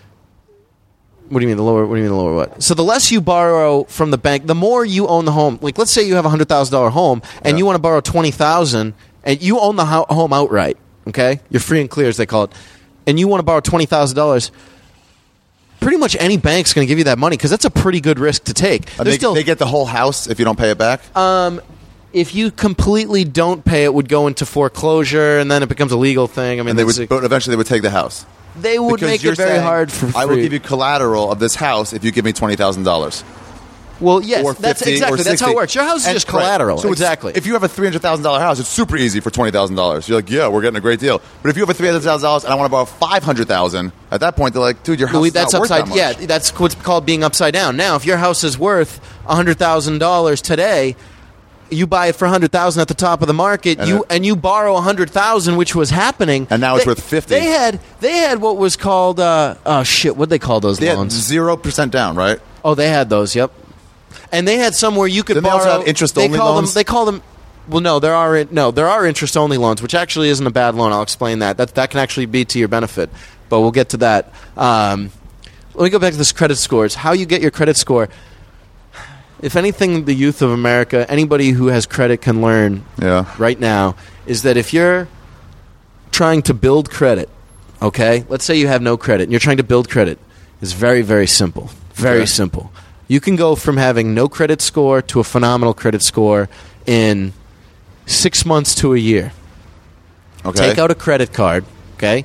What do you mean the lower? What do you mean the lower what? So the less you borrow from the bank, the more you own the home. Like, let's say you have a $100,000 home and Yeah. you want to borrow $20,000, and you own the home outright. Okay, you're free and clear, as they call it, and you want to borrow $20,000. Pretty much any bank's going to give you that money, because that's a pretty good risk to take. and There's they get the whole house if you don't pay it back. if you completely don't pay, it would go into foreclosure, and then it becomes a legal thing. I mean, and they that's would, but eventually they would take the house. they would Because make you're it very saying, hard for free. I will give you collateral of this house if you give me $20,000. Well, yes, Or that's 50 exactly or 60. that's how it works. Your house is And- just collateral. right. So it's- exactly. If you have a $300,000 house, it's super easy for $20,000. You're like, yeah, we're getting a great deal. But if you have a $300,000 and I want to borrow $500,000, at that point they're like, dude, your house That's is not worth upside. that much. Yeah, that's what's called being upside down. Now, if your house is worth $100,000 today, you buy it for $100,000 at the top of the market. You borrow $100,000, which was happening, And now it's worth $50,000. They had what was called what'd they call those They had loans? 0% down, right? Oh, they had those. Yep. And they had some where you could Didn't they borrow. also have interest-only loans? They call them. Well, no, there are interest only loans, which actually isn't a bad loan. I'll explain that. That can actually be to your benefit, but we'll get to that. Let me go back to this credit scores. How you get your credit score? If anything, the youth of America, anybody who has credit can learn Yeah. right now is that if you're trying to build credit, okay, let's say you have no credit and you're trying to build credit, it's very, very simple. Very Okay. simple. You can go from having no credit score to a phenomenal credit score in 6 months to a year. Okay. Take out a credit card, okay?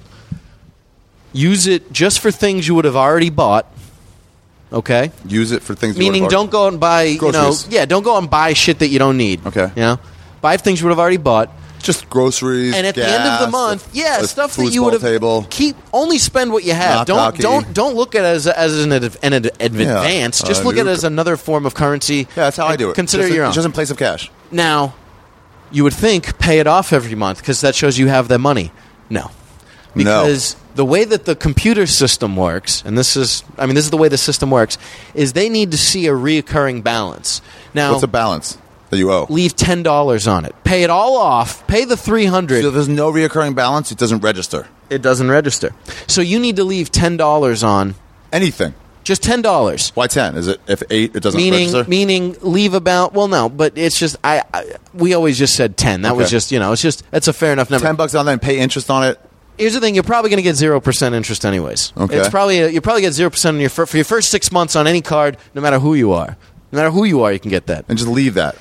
Use it just for things you would have already bought, okay? Use it for things. you Meaning, work don't go out and buy, Groceries. don't go out and buy shit that you don't need. Okay. Buy things you would have already bought. just groceries. And at the end of the month, stuff that you would have table. keep only spend what you have. Knock Don't look at it as an advance. Just look at it as another form of currency. Yeah, that's how I do it. Consider just your own. Just in place of cash. Now, you would think pay it off every month because that shows you have the money. No. Because the way that the computer system works, and this is the way the system works, is they need to see a reoccurring balance. Now, What's the balance that you owe? leave $10 on it. Pay it all off. Pay the $300. So if there's no reoccurring balance, it doesn't register. It doesn't register. So you need to leave $10 on. Anything. Just $10. Why 10? Is it if 8 it doesn't register? Meaning leave about, well, no, but it's just, we always just said 10. That was Okay. just, it's just, that's a fair enough number. $10 on that and pay interest on it. Here's the thing, you're probably going to get 0% interest anyways. Okay. It's probably, you probably get 0% on for your first 6 months on any card, no matter who you are. No matter who you are, you can get that. And just leave that.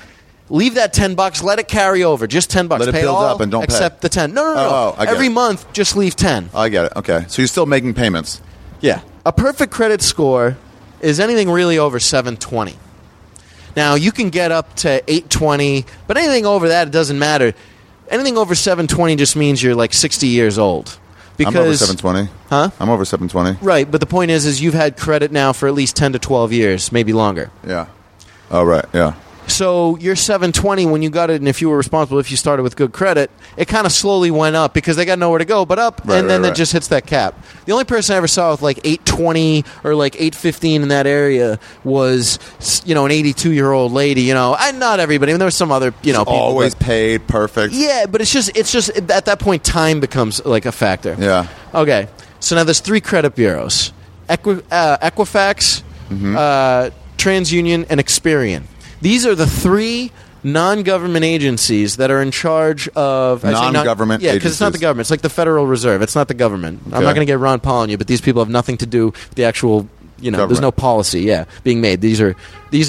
Leave that $10. Let it carry over. Just $10. Let it Pay build all up and don't pay. except the 10. No. Oh, I get Every it. month, just leave 10. I get it. Okay. So you're still making payments. Yeah. A perfect credit score is anything really over 720. Now, you can get up to 820, but anything over that, it doesn't matter. Anything over 720 just means you're like 60 years old. Because, I'm over 720. Huh? I'm over 720. Right, but the point is you've had credit now for at least 10 to 12 years, maybe longer. Yeah. Oh, right. Yeah. So your 720, when you got it, and if you were responsible, if you started with good credit, it kind of slowly went up because they got nowhere to go but up, Right, and then right, it just hits that cap. The only person I ever saw with like 820 or like 815 in that area was, an 82-year-old lady. Not everybody. I mean, there was some other, people. Always but- paid. Perfect. Yeah, but it's just at that point, time becomes like a factor. Yeah. Okay, so now there's 3 credit bureaus: Equifax, TransUnion, and Experian. These are the 3 non-government agencies that are in charge of... I say Non-government Yeah, because it's not the agencies. government. It's like the Federal Reserve. It's not the government. I'm Okay. not going to get Ron Paul on you, but these people have nothing to do with the actual... there's Government. no policy, being made. These are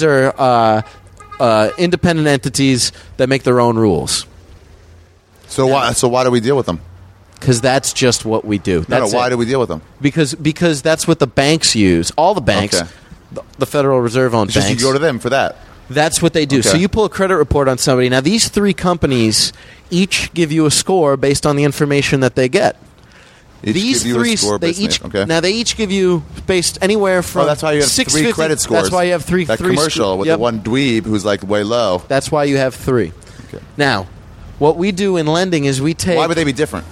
independent entities that make their own rules. So why do we deal with them? Because that's just what we do. That's Why it. do we deal with them? Because that's what the banks use. All the banks, Okay. the Federal Reserve owned It's just banks. you go to them for that. That's what they do. Okay. So you pull a credit report on somebody. Now these 3 companies each give you a score based on the information that they get. Each These give you a 3 score they based on each it. Okay. Now they each give you based anywhere from. Oh, that's why you have 3 650 credit scores. That's why you have 3. That 3 commercial with yep. the one dweeb who's like way low. That's why you have 3. Okay. Now, what we do in lending is we take. Why would they be different?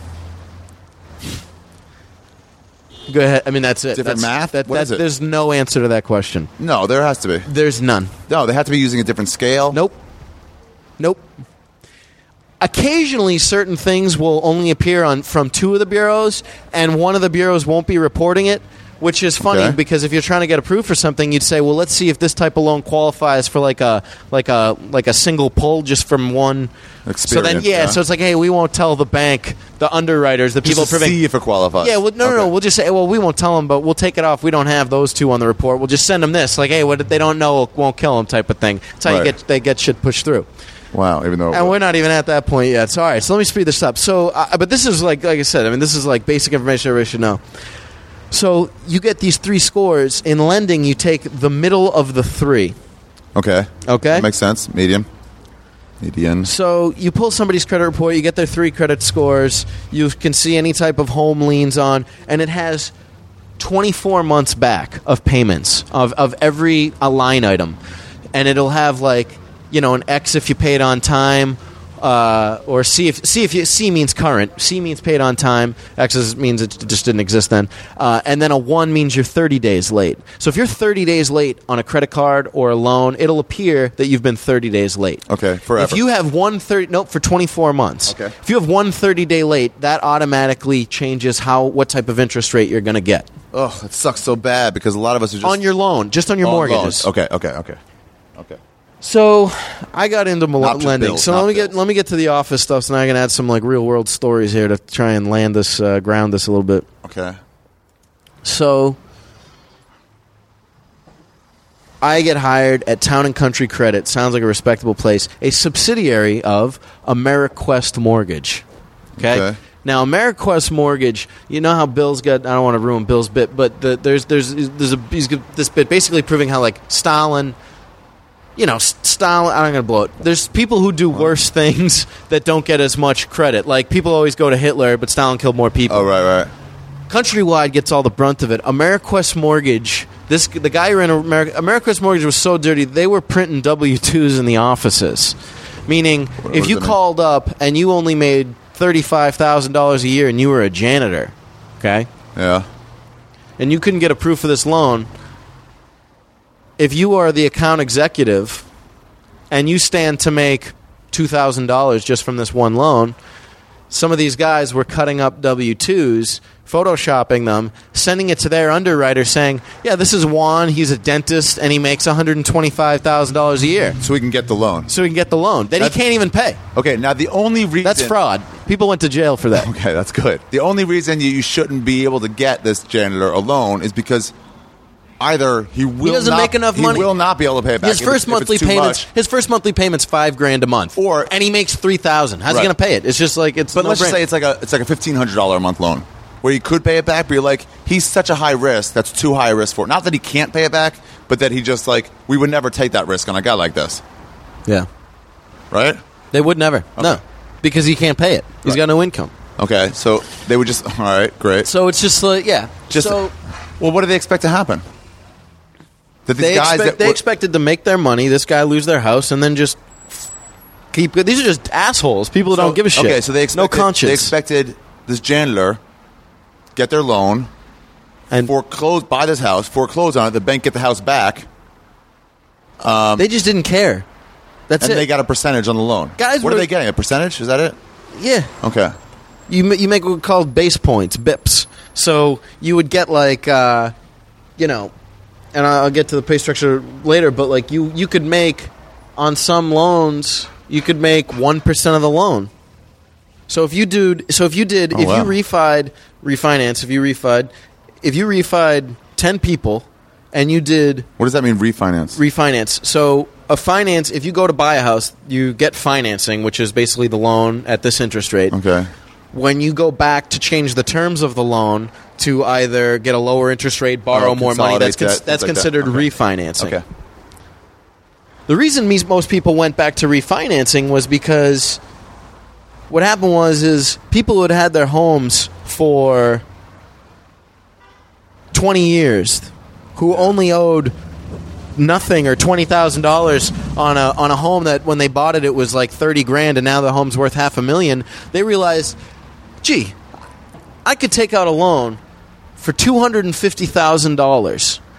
Go ahead. I mean, that's it. Different That's, math? What is it? There's no answer to that question. No, there has to be. There's none. No, they have to be using a different scale. Nope. Occasionally, certain things will only appear from 2 of the bureaus, and one of the bureaus won't be reporting it, which is funny Okay. because if you're trying to get approved for something, you'd say, "Well, let's see if this type of loan qualifies for like a single pull just from one." Experience, So then, yeah. so it's like, hey, we won't tell the bank, the underwriters, the people Just to approving. see if it qualifies. Yeah, well, no, Okay. we'll just say, well, we won't tell them, but we'll take it off. We don't have those 2 on the report. We'll just send them this, like, hey, what they don't know won't kill them, type of thing. That's how Right. they get shit pushed through. Wow, even though. And we're not even at that point yet. So, all right, so let me speed this up. So, but this is like I said, I mean, this is like basic information everybody should know. So, you get these 3 scores. In lending, you take the middle of the 3. Okay. Okay? That makes sense. Median. So, you pull somebody's credit report, you get their 3 credit scores, you can see any type of home liens on, and it has 24 months back of payments of every line item. And it'll have like, an X if you paid on time, or C means current. C means paid on time. X means it just didn't exist then. And then a 1 means you're 30 days late. So if you're 30 days late on a credit card or a loan, it'll appear that you've been 30 days late. Okay, forever. If you have for 24 months. Okay. If you have 1 30-day late, that automatically changes what type of interest rate you're going to get. Ugh, it sucks so bad because a lot of us are just On your loan, just on your on mortgages. loans. Okay. So I got into Not just lending. bills, So not let bills. me get to the office stuff. So now I can add some like real world stories here to try and land this, ground this a little bit. Okay. So I get hired at Town and Country Credit. Sounds like a respectable place. A subsidiary of Ameriquest Mortgage. Okay. Now, Ameriquest Mortgage, you know how Bill's got. I don't want to ruin Bill's bit, but there's this bit basically proving how like Stalin. Stalin, I'm not going to blow it. There's people who do worse things that don't get as much credit. Like, people always go to Hitler, but Stalin killed more people. Oh, right. Countrywide gets all the brunt of it. Ameriquest Mortgage, the guy who ran Ameriquest Mortgage was so dirty, they were printing W-2s in the offices. Meaning, What if does you that mean? called up and you only made $35,000 a year and you were a janitor, okay, Yeah. and you couldn't get approved for this loan, if you are the account executive and you stand to make $2,000 just from this one loan, some of these guys were cutting up W-2s, photoshopping them, sending it to their underwriter saying, yeah, this is Juan, he's a dentist, and he makes $125,000 a year. So we can get the loan. So he can get the loan. Then That's- he can't even pay. Okay, now the only reason... That's fraud. People went to jail for that. Okay, that's good. The only reason you shouldn't be able to get this janitor a loan is because either he will doesn't not, make enough money. He will not be able to pay it back. His first monthly payments. His first monthly payment's $5,000 a month, and he makes $3,000. How's he Right. going to pay it? It's just like it's. But let's just say it's like a $1,500 a month loan where he could pay it back, but you're like, he's such a high risk. That's too high a risk for it. Not that he can't pay it back, but that he just like we would never take that risk on a guy like this, Yeah, right? they would never. No, because he can't pay it. He's got no income. Okay, so they would just all right, great. So it's just like So Well, what do they expect to happen? That these they guys expected to make their money. This guy lose their house and then just keep. These are just assholes. People that don't give a shit. Okay, so they expected, no conscience. They expected this janitor get their loan and buy this house, foreclose on it. The bank get the house back. They just didn't care. That's and it. they got a percentage on the loan. Guys, what are they getting? A percentage? Is that it? Yeah. Okay. You make what we call base points, BIPs. So you would get like, and I'll get to the pay structure later, but like you could make, on some loans, you could make 1% of the loan. So if you refied 10 people, and you did... What does that mean, refinance? Refinance. So if you go to buy a house, you get financing, which is basically the loan at this interest rate. Okay. When you go back to change the terms of the loan to either get a lower interest rate, borrow more money, that's considered refinancing. Okay. The reason most people went back to refinancing was because what happened was people who had their homes for 20 years who only owed nothing or $20,000 on a home that when they bought it was like $30,000 and now the home's worth $500,000, they realized, gee, I could take out a loan for $250,000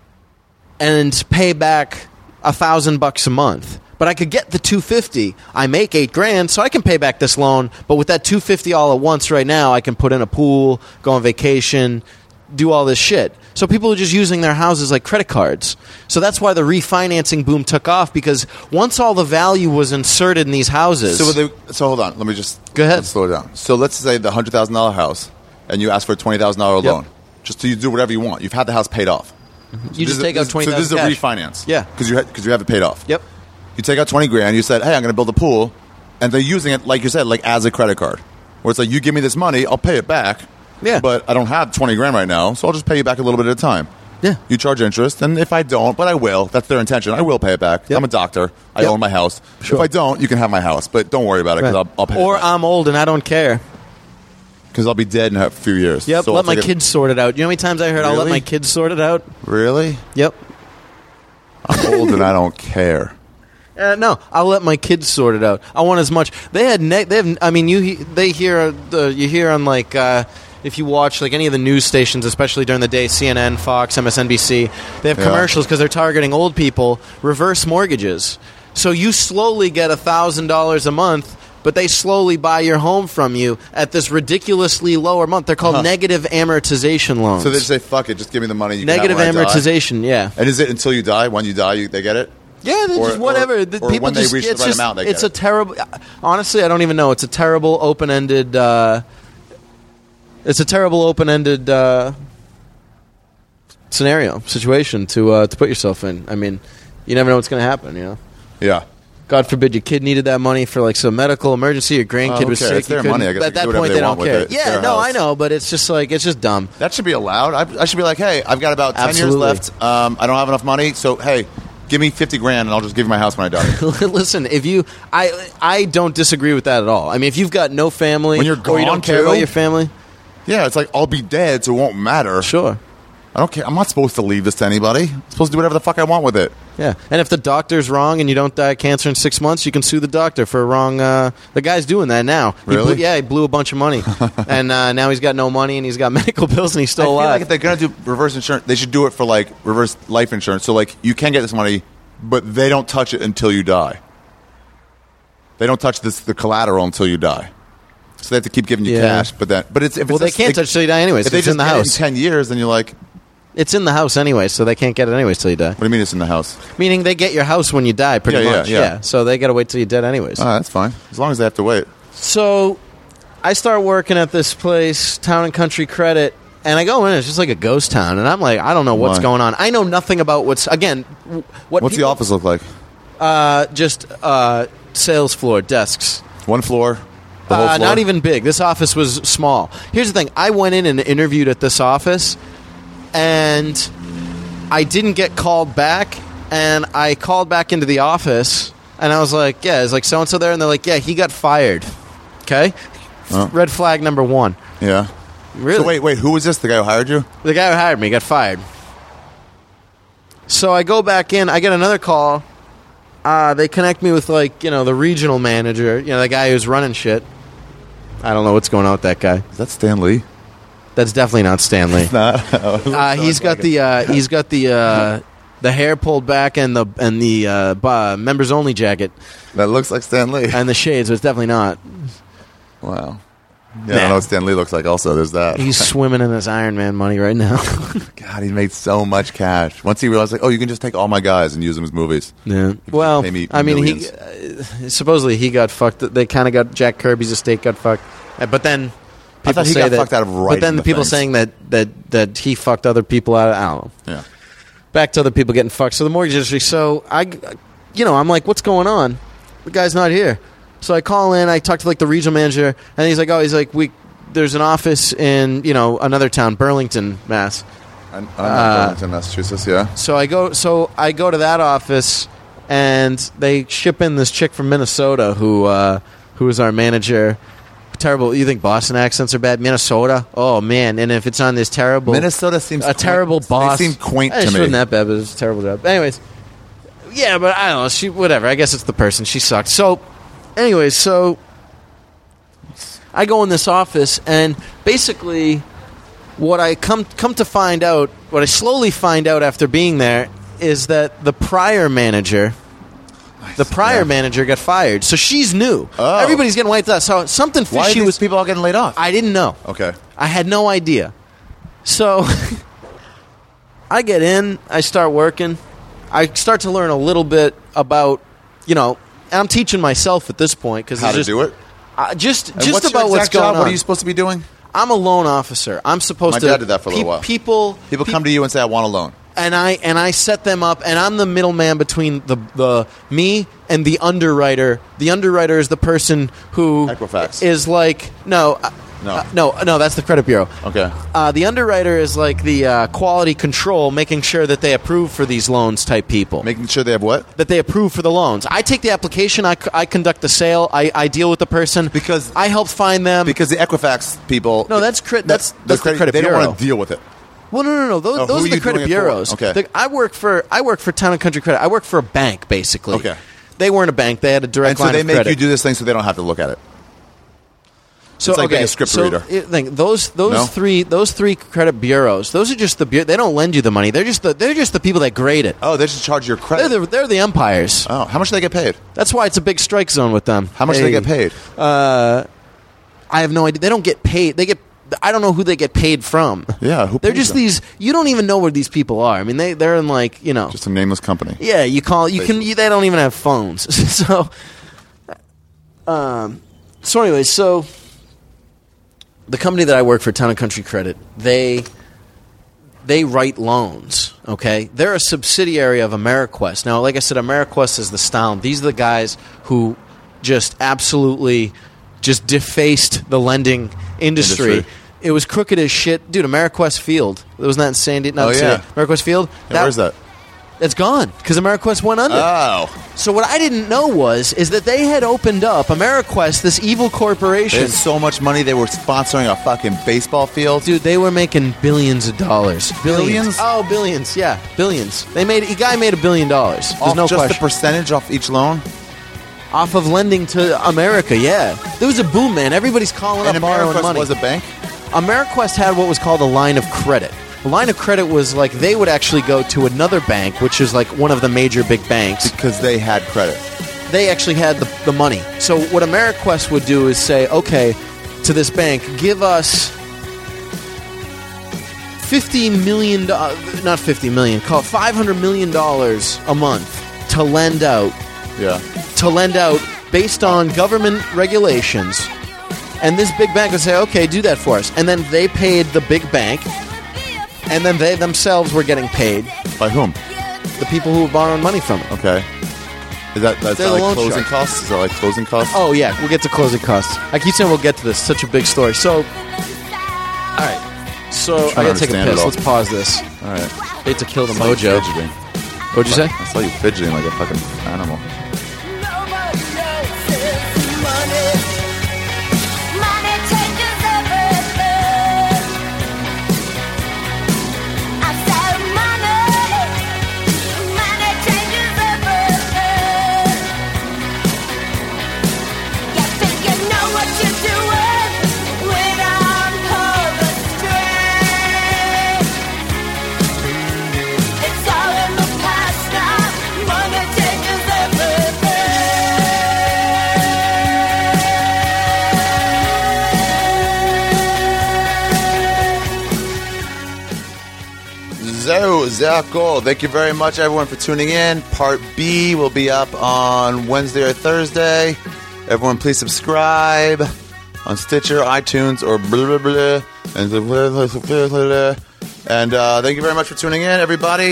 and pay back $1,000 a month. But I could get the $250. I make $8,000, so I can pay back this loan. But with that $250 all at once right now, I can put in a pool, go on vacation, do all this shit. So people are just using their houses like credit cards. So that's why the refinancing boom took off, because once all the value was inserted in these houses... So hold on. Let me just... Go ahead. Let's slow it down. So let's say the $100,000 house, and you ask for a $20,000 loan. Just so you do whatever you want. You've had the house paid off. You just take out $20,000 So this is a cash. refinance. Yeah. Because you have it paid off. Yep. You take out $20,000. You said, hey, I'm going to build a pool. And they're using it, like you said, like as a credit card. Where it's like, you give me this money, I'll pay it back. Yeah. But I don't have $20,000 right now, so I'll just pay you back a little bit at a time. Yeah. You charge interest, and if I don't, but I will, that's their intention, I will pay it back. Yep. I'm a doctor. I Yep. own my house. Sure. If I don't, you can have my house, but don't worry about it, because Right. I'll pay Or it back. I'm old and I don't care. Because I'll be dead in a few years. Yep, So let I'll my take it- kids sort it out. You know how many times I heard I'll let Really? my kids sort it out? Really? Yep. I'm old and I don't care. No, I'll let my kids sort it out. I want as much. They have. I mean, you hear on like if you watch like any of the news stations, especially during the day, CNN, Fox, MSNBC, they have Yeah. commercials because they're targeting old people. Reverse mortgages. So you slowly get $1,000 a month, but they slowly buy your home from you at this ridiculously lower month. They're called negative amortization loans. So they just say, fuck it, just give me the money. You negative can have it when I die. amortization. Yeah. And is it until you die? When you die, they get it? Yeah, they're just whatever. Or People when they just, reach the it's right just, amount, they it's get a terrible. Honestly, I don't even know. It's a terrible open-ended. It's a terrible open-ended situation to put yourself in. I mean, you never know what's going to happen. You know, Yeah. God forbid your kid needed that money for like some medical emergency. Your grandkid who was cares? sick. It's you their couldn't- money. I guess they at can that do whatever point, they they don't want with care. it. It's Yeah, their no, I house. know, but it's just like it's just dumb. That should be allowed. I should be like, hey, I've got about 10 years Absolutely. left. I don't have enough money, so hey, give me $50,000 and I'll just give you my house when I die. Listen, if you, I don't disagree with that at all. I mean, if you've got no family, When you're or you gone, don't care too? about your family, Yeah, it's like I'll be dead, so it won't matter. sure. I don't care. I'm not supposed to leave this to anybody. I'm supposed to do whatever the fuck I want with it. Yeah, and if the doctor's wrong and you don't die of cancer in 6 months, you can sue the doctor for wrong. The guy's doing that now. Really? He blew a bunch of money, and now he's got no money and he's got medical bills and he's still I feel alive. like if they're gonna do reverse insurance, they should do it for like reverse life insurance. So like you can get this money, but they don't touch it until you die. They don't touch the collateral until you die. So they have to keep giving you Yeah. cash, but if well, it's they can't touch till you die anyways. If they It's just in the get house. it in 10 years, then you're like, It's in the house anyways, so they can't get it anyways till you die. what do you mean it's in the house? Meaning they get your house when you die, pretty Yeah, yeah, much. yeah. So they got to wait till you're dead anyways. That's fine as long as they have to wait. So I start working at this place, Town and Country Credit, And I go in, it's just like a ghost town, and I'm like, I don't know what's Why? going on. I know nothing about what's what. What's the office look like? Just sales floor desks. One floor. The whole floor? Not even big. This office was small. Here's the thing: I went in and interviewed at this office, and I didn't get called back. And I called back into the office, and I was like, "Yeah, is like so and so there?" And they're like, "Yeah, he got fired." Okay, red flag number 1. Yeah. Really? So wait. Who was this? The guy who hired you? The guy who hired me got fired. So I go back in. I get another call. They connect me with, like, the regional manager, the guy who's running shit. I don't know what's going on with that guy. Is that Stan Lee? That's definitely not Stanley. He's got the hair pulled back and the members only jacket That looks like Stan Lee. and the shades, but it's definitely not. Wow. Yeah, I don't know what Stan Lee looks like also. There's that. He's swimming in his Iron Man money right now. God, he made so much cash. Once he realized, like, oh, you can just take all my guys and use them as movies. Yeah. Well, pay me I mean, millions. supposedly he got fucked. They kind of got Jack Kirby's estate got fucked, but then I thought he say got that, fucked out of But writing then the people things. saying that he fucked other people out. I don't know. Yeah. Back to other people getting fucked. So the mortgage industry. So I'm like, what's going on? The guy's not here. So I call in. I talk to like the regional manager, and he's like, there's an office in another town, Burlington, Mass. I'm in Burlington, Massachusetts, yeah. So I go to that office, and they ship in this chick from Minnesota who is our manager. Terrible. You think Boston accents are bad? Minnesota? Oh man! And if it's on this terrible Minnesota seems a terrible boss. They seem quaint to It me. wasn't that bad, but it's a terrible job. Anyways, yeah, but I don't know. She whatever. I guess it's the person. She sucked. So, anyways, so I go in this office, and basically, what I come to find out, what I slowly find out after being there, is that the prior manager got fired. So she's new. Oh. Everybody's getting wiped out. So something Why fishy are was. these people all getting laid off? I didn't know. Okay. I had no idea. So I get in, I start working. I start to learn a little bit about, and I'm teaching myself at this point because How to do it? Just And what's about your what's exact going job? on. What are you supposed to be doing? I'm a loan officer. I'm supposed My to. dad did that for a little while. People Come to you and say, I want a loan. and I set them up, and I'm the middleman between the me and the underwriter. The underwriter is the person who Equifax. is like no, that's the credit bureau. Okay. The underwriter is like the quality control, making sure that they approve for these loans type people. Making sure they have what? That they approve for the loans. I take the application. I conduct the sale. I deal with the person Because- I help find them. Because the Equifax people... No, that's the credit They don't bureau. want to deal with it. Well, no. Those who are are the you credit doing it for? bureaus. Okay. I work for Town and Country Credit. I work for a bank, basically. Okay. They weren't a bank. They had a direct And so line they of make credit. you do this thing so they don't have to look at it. So it's like being a script reader. Those No? three credit bureaus. Those are just the they don't lend you the money. They're just the people that grade it. Oh, they just charge your credit. They're the umpires. Oh, how much do they get paid? That's why it's a big strike zone with them. How much do they get paid? I have no idea. They don't get paid. I don't know who they get paid from. Yeah, who they're pays just them? these. You don't even know where these people are. I mean, they're in like Just a nameless company. Yeah, you call. You can. Basically. They don't even have phones. So anyway, so the company that I work for, Town and Country Credit, they write loans. Okay, they're a subsidiary of Ameriquest. Now, like I said, Ameriquest is the style. These are the guys who just absolutely just defaced the lending industry. It was crooked as shit, dude. Ameriquest Field. Wasn't that in Sandy? Oh, yeah. Ameriquest Field. Yeah, where's that? It's gone because Ameriquest went under. Oh. So what I didn't know is that they had opened up Ameriquest, this evil corporation. There's so much money they were sponsoring a fucking baseball field. Dude, they were making billions of dollars. Billions? Oh, billions. Yeah, billions. A guy made $1 billion. There's Off no just question. the percentage off each loan? Off of lending to America, yeah. There was a boom, man. Everybody's calling And up borrowing Ameriquest money. was a bank? Ameriquest had what was called a line of credit. A line of credit was like they would actually go to another bank, which is like one of the major big banks. Because they had credit. They actually had the money. So what Ameriquest would do is say, okay, to this bank, give us $50 million, not $50 million, call it $500 million a month to lend out. Yeah. To lend out based on government regulations And this big bank would say, okay, do that for us. And then they paid the big bank, and then they themselves were getting paid. By whom? The people who were borrowing money from it. Okay. That's They're the like loan closing shark. costs? Is that like closing costs? Oh, yeah, we'll get to closing costs. I keep saying we'll get to this. Such a big story. So, all right. So, I to gotta take a understand it piss. all. Let's pause this. All right. Hate to kill the I saw you mojo. fidgeting. What'd you say? I saw you fidgeting like a fucking animal. So cool. Thank you very much, everyone, for tuning in. Part B will be up on Wednesday or Thursday. Everyone, please subscribe on Stitcher, iTunes, or blah, blah, blah. And thank you very much for tuning in, everybody.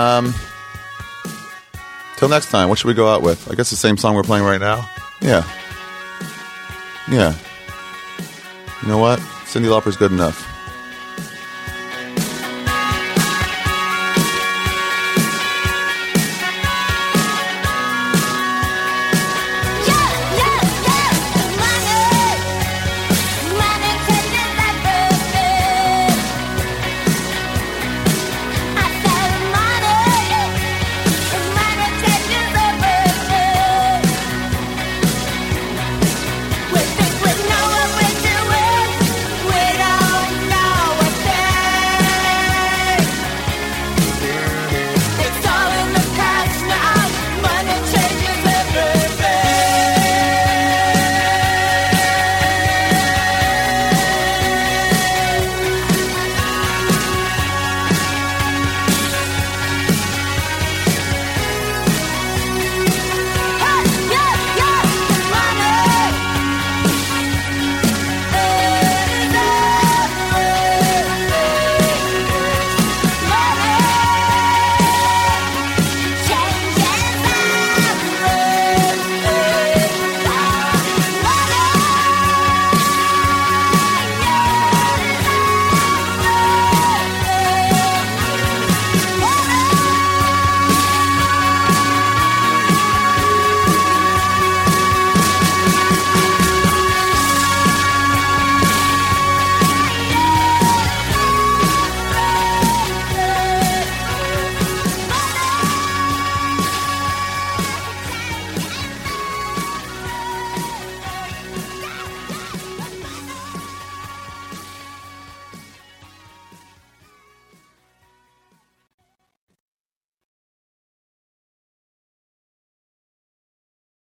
Till next time, what should we go out with? I guess the same song we're playing right now. Yeah. You know what? Cyndi Lauper's good enough.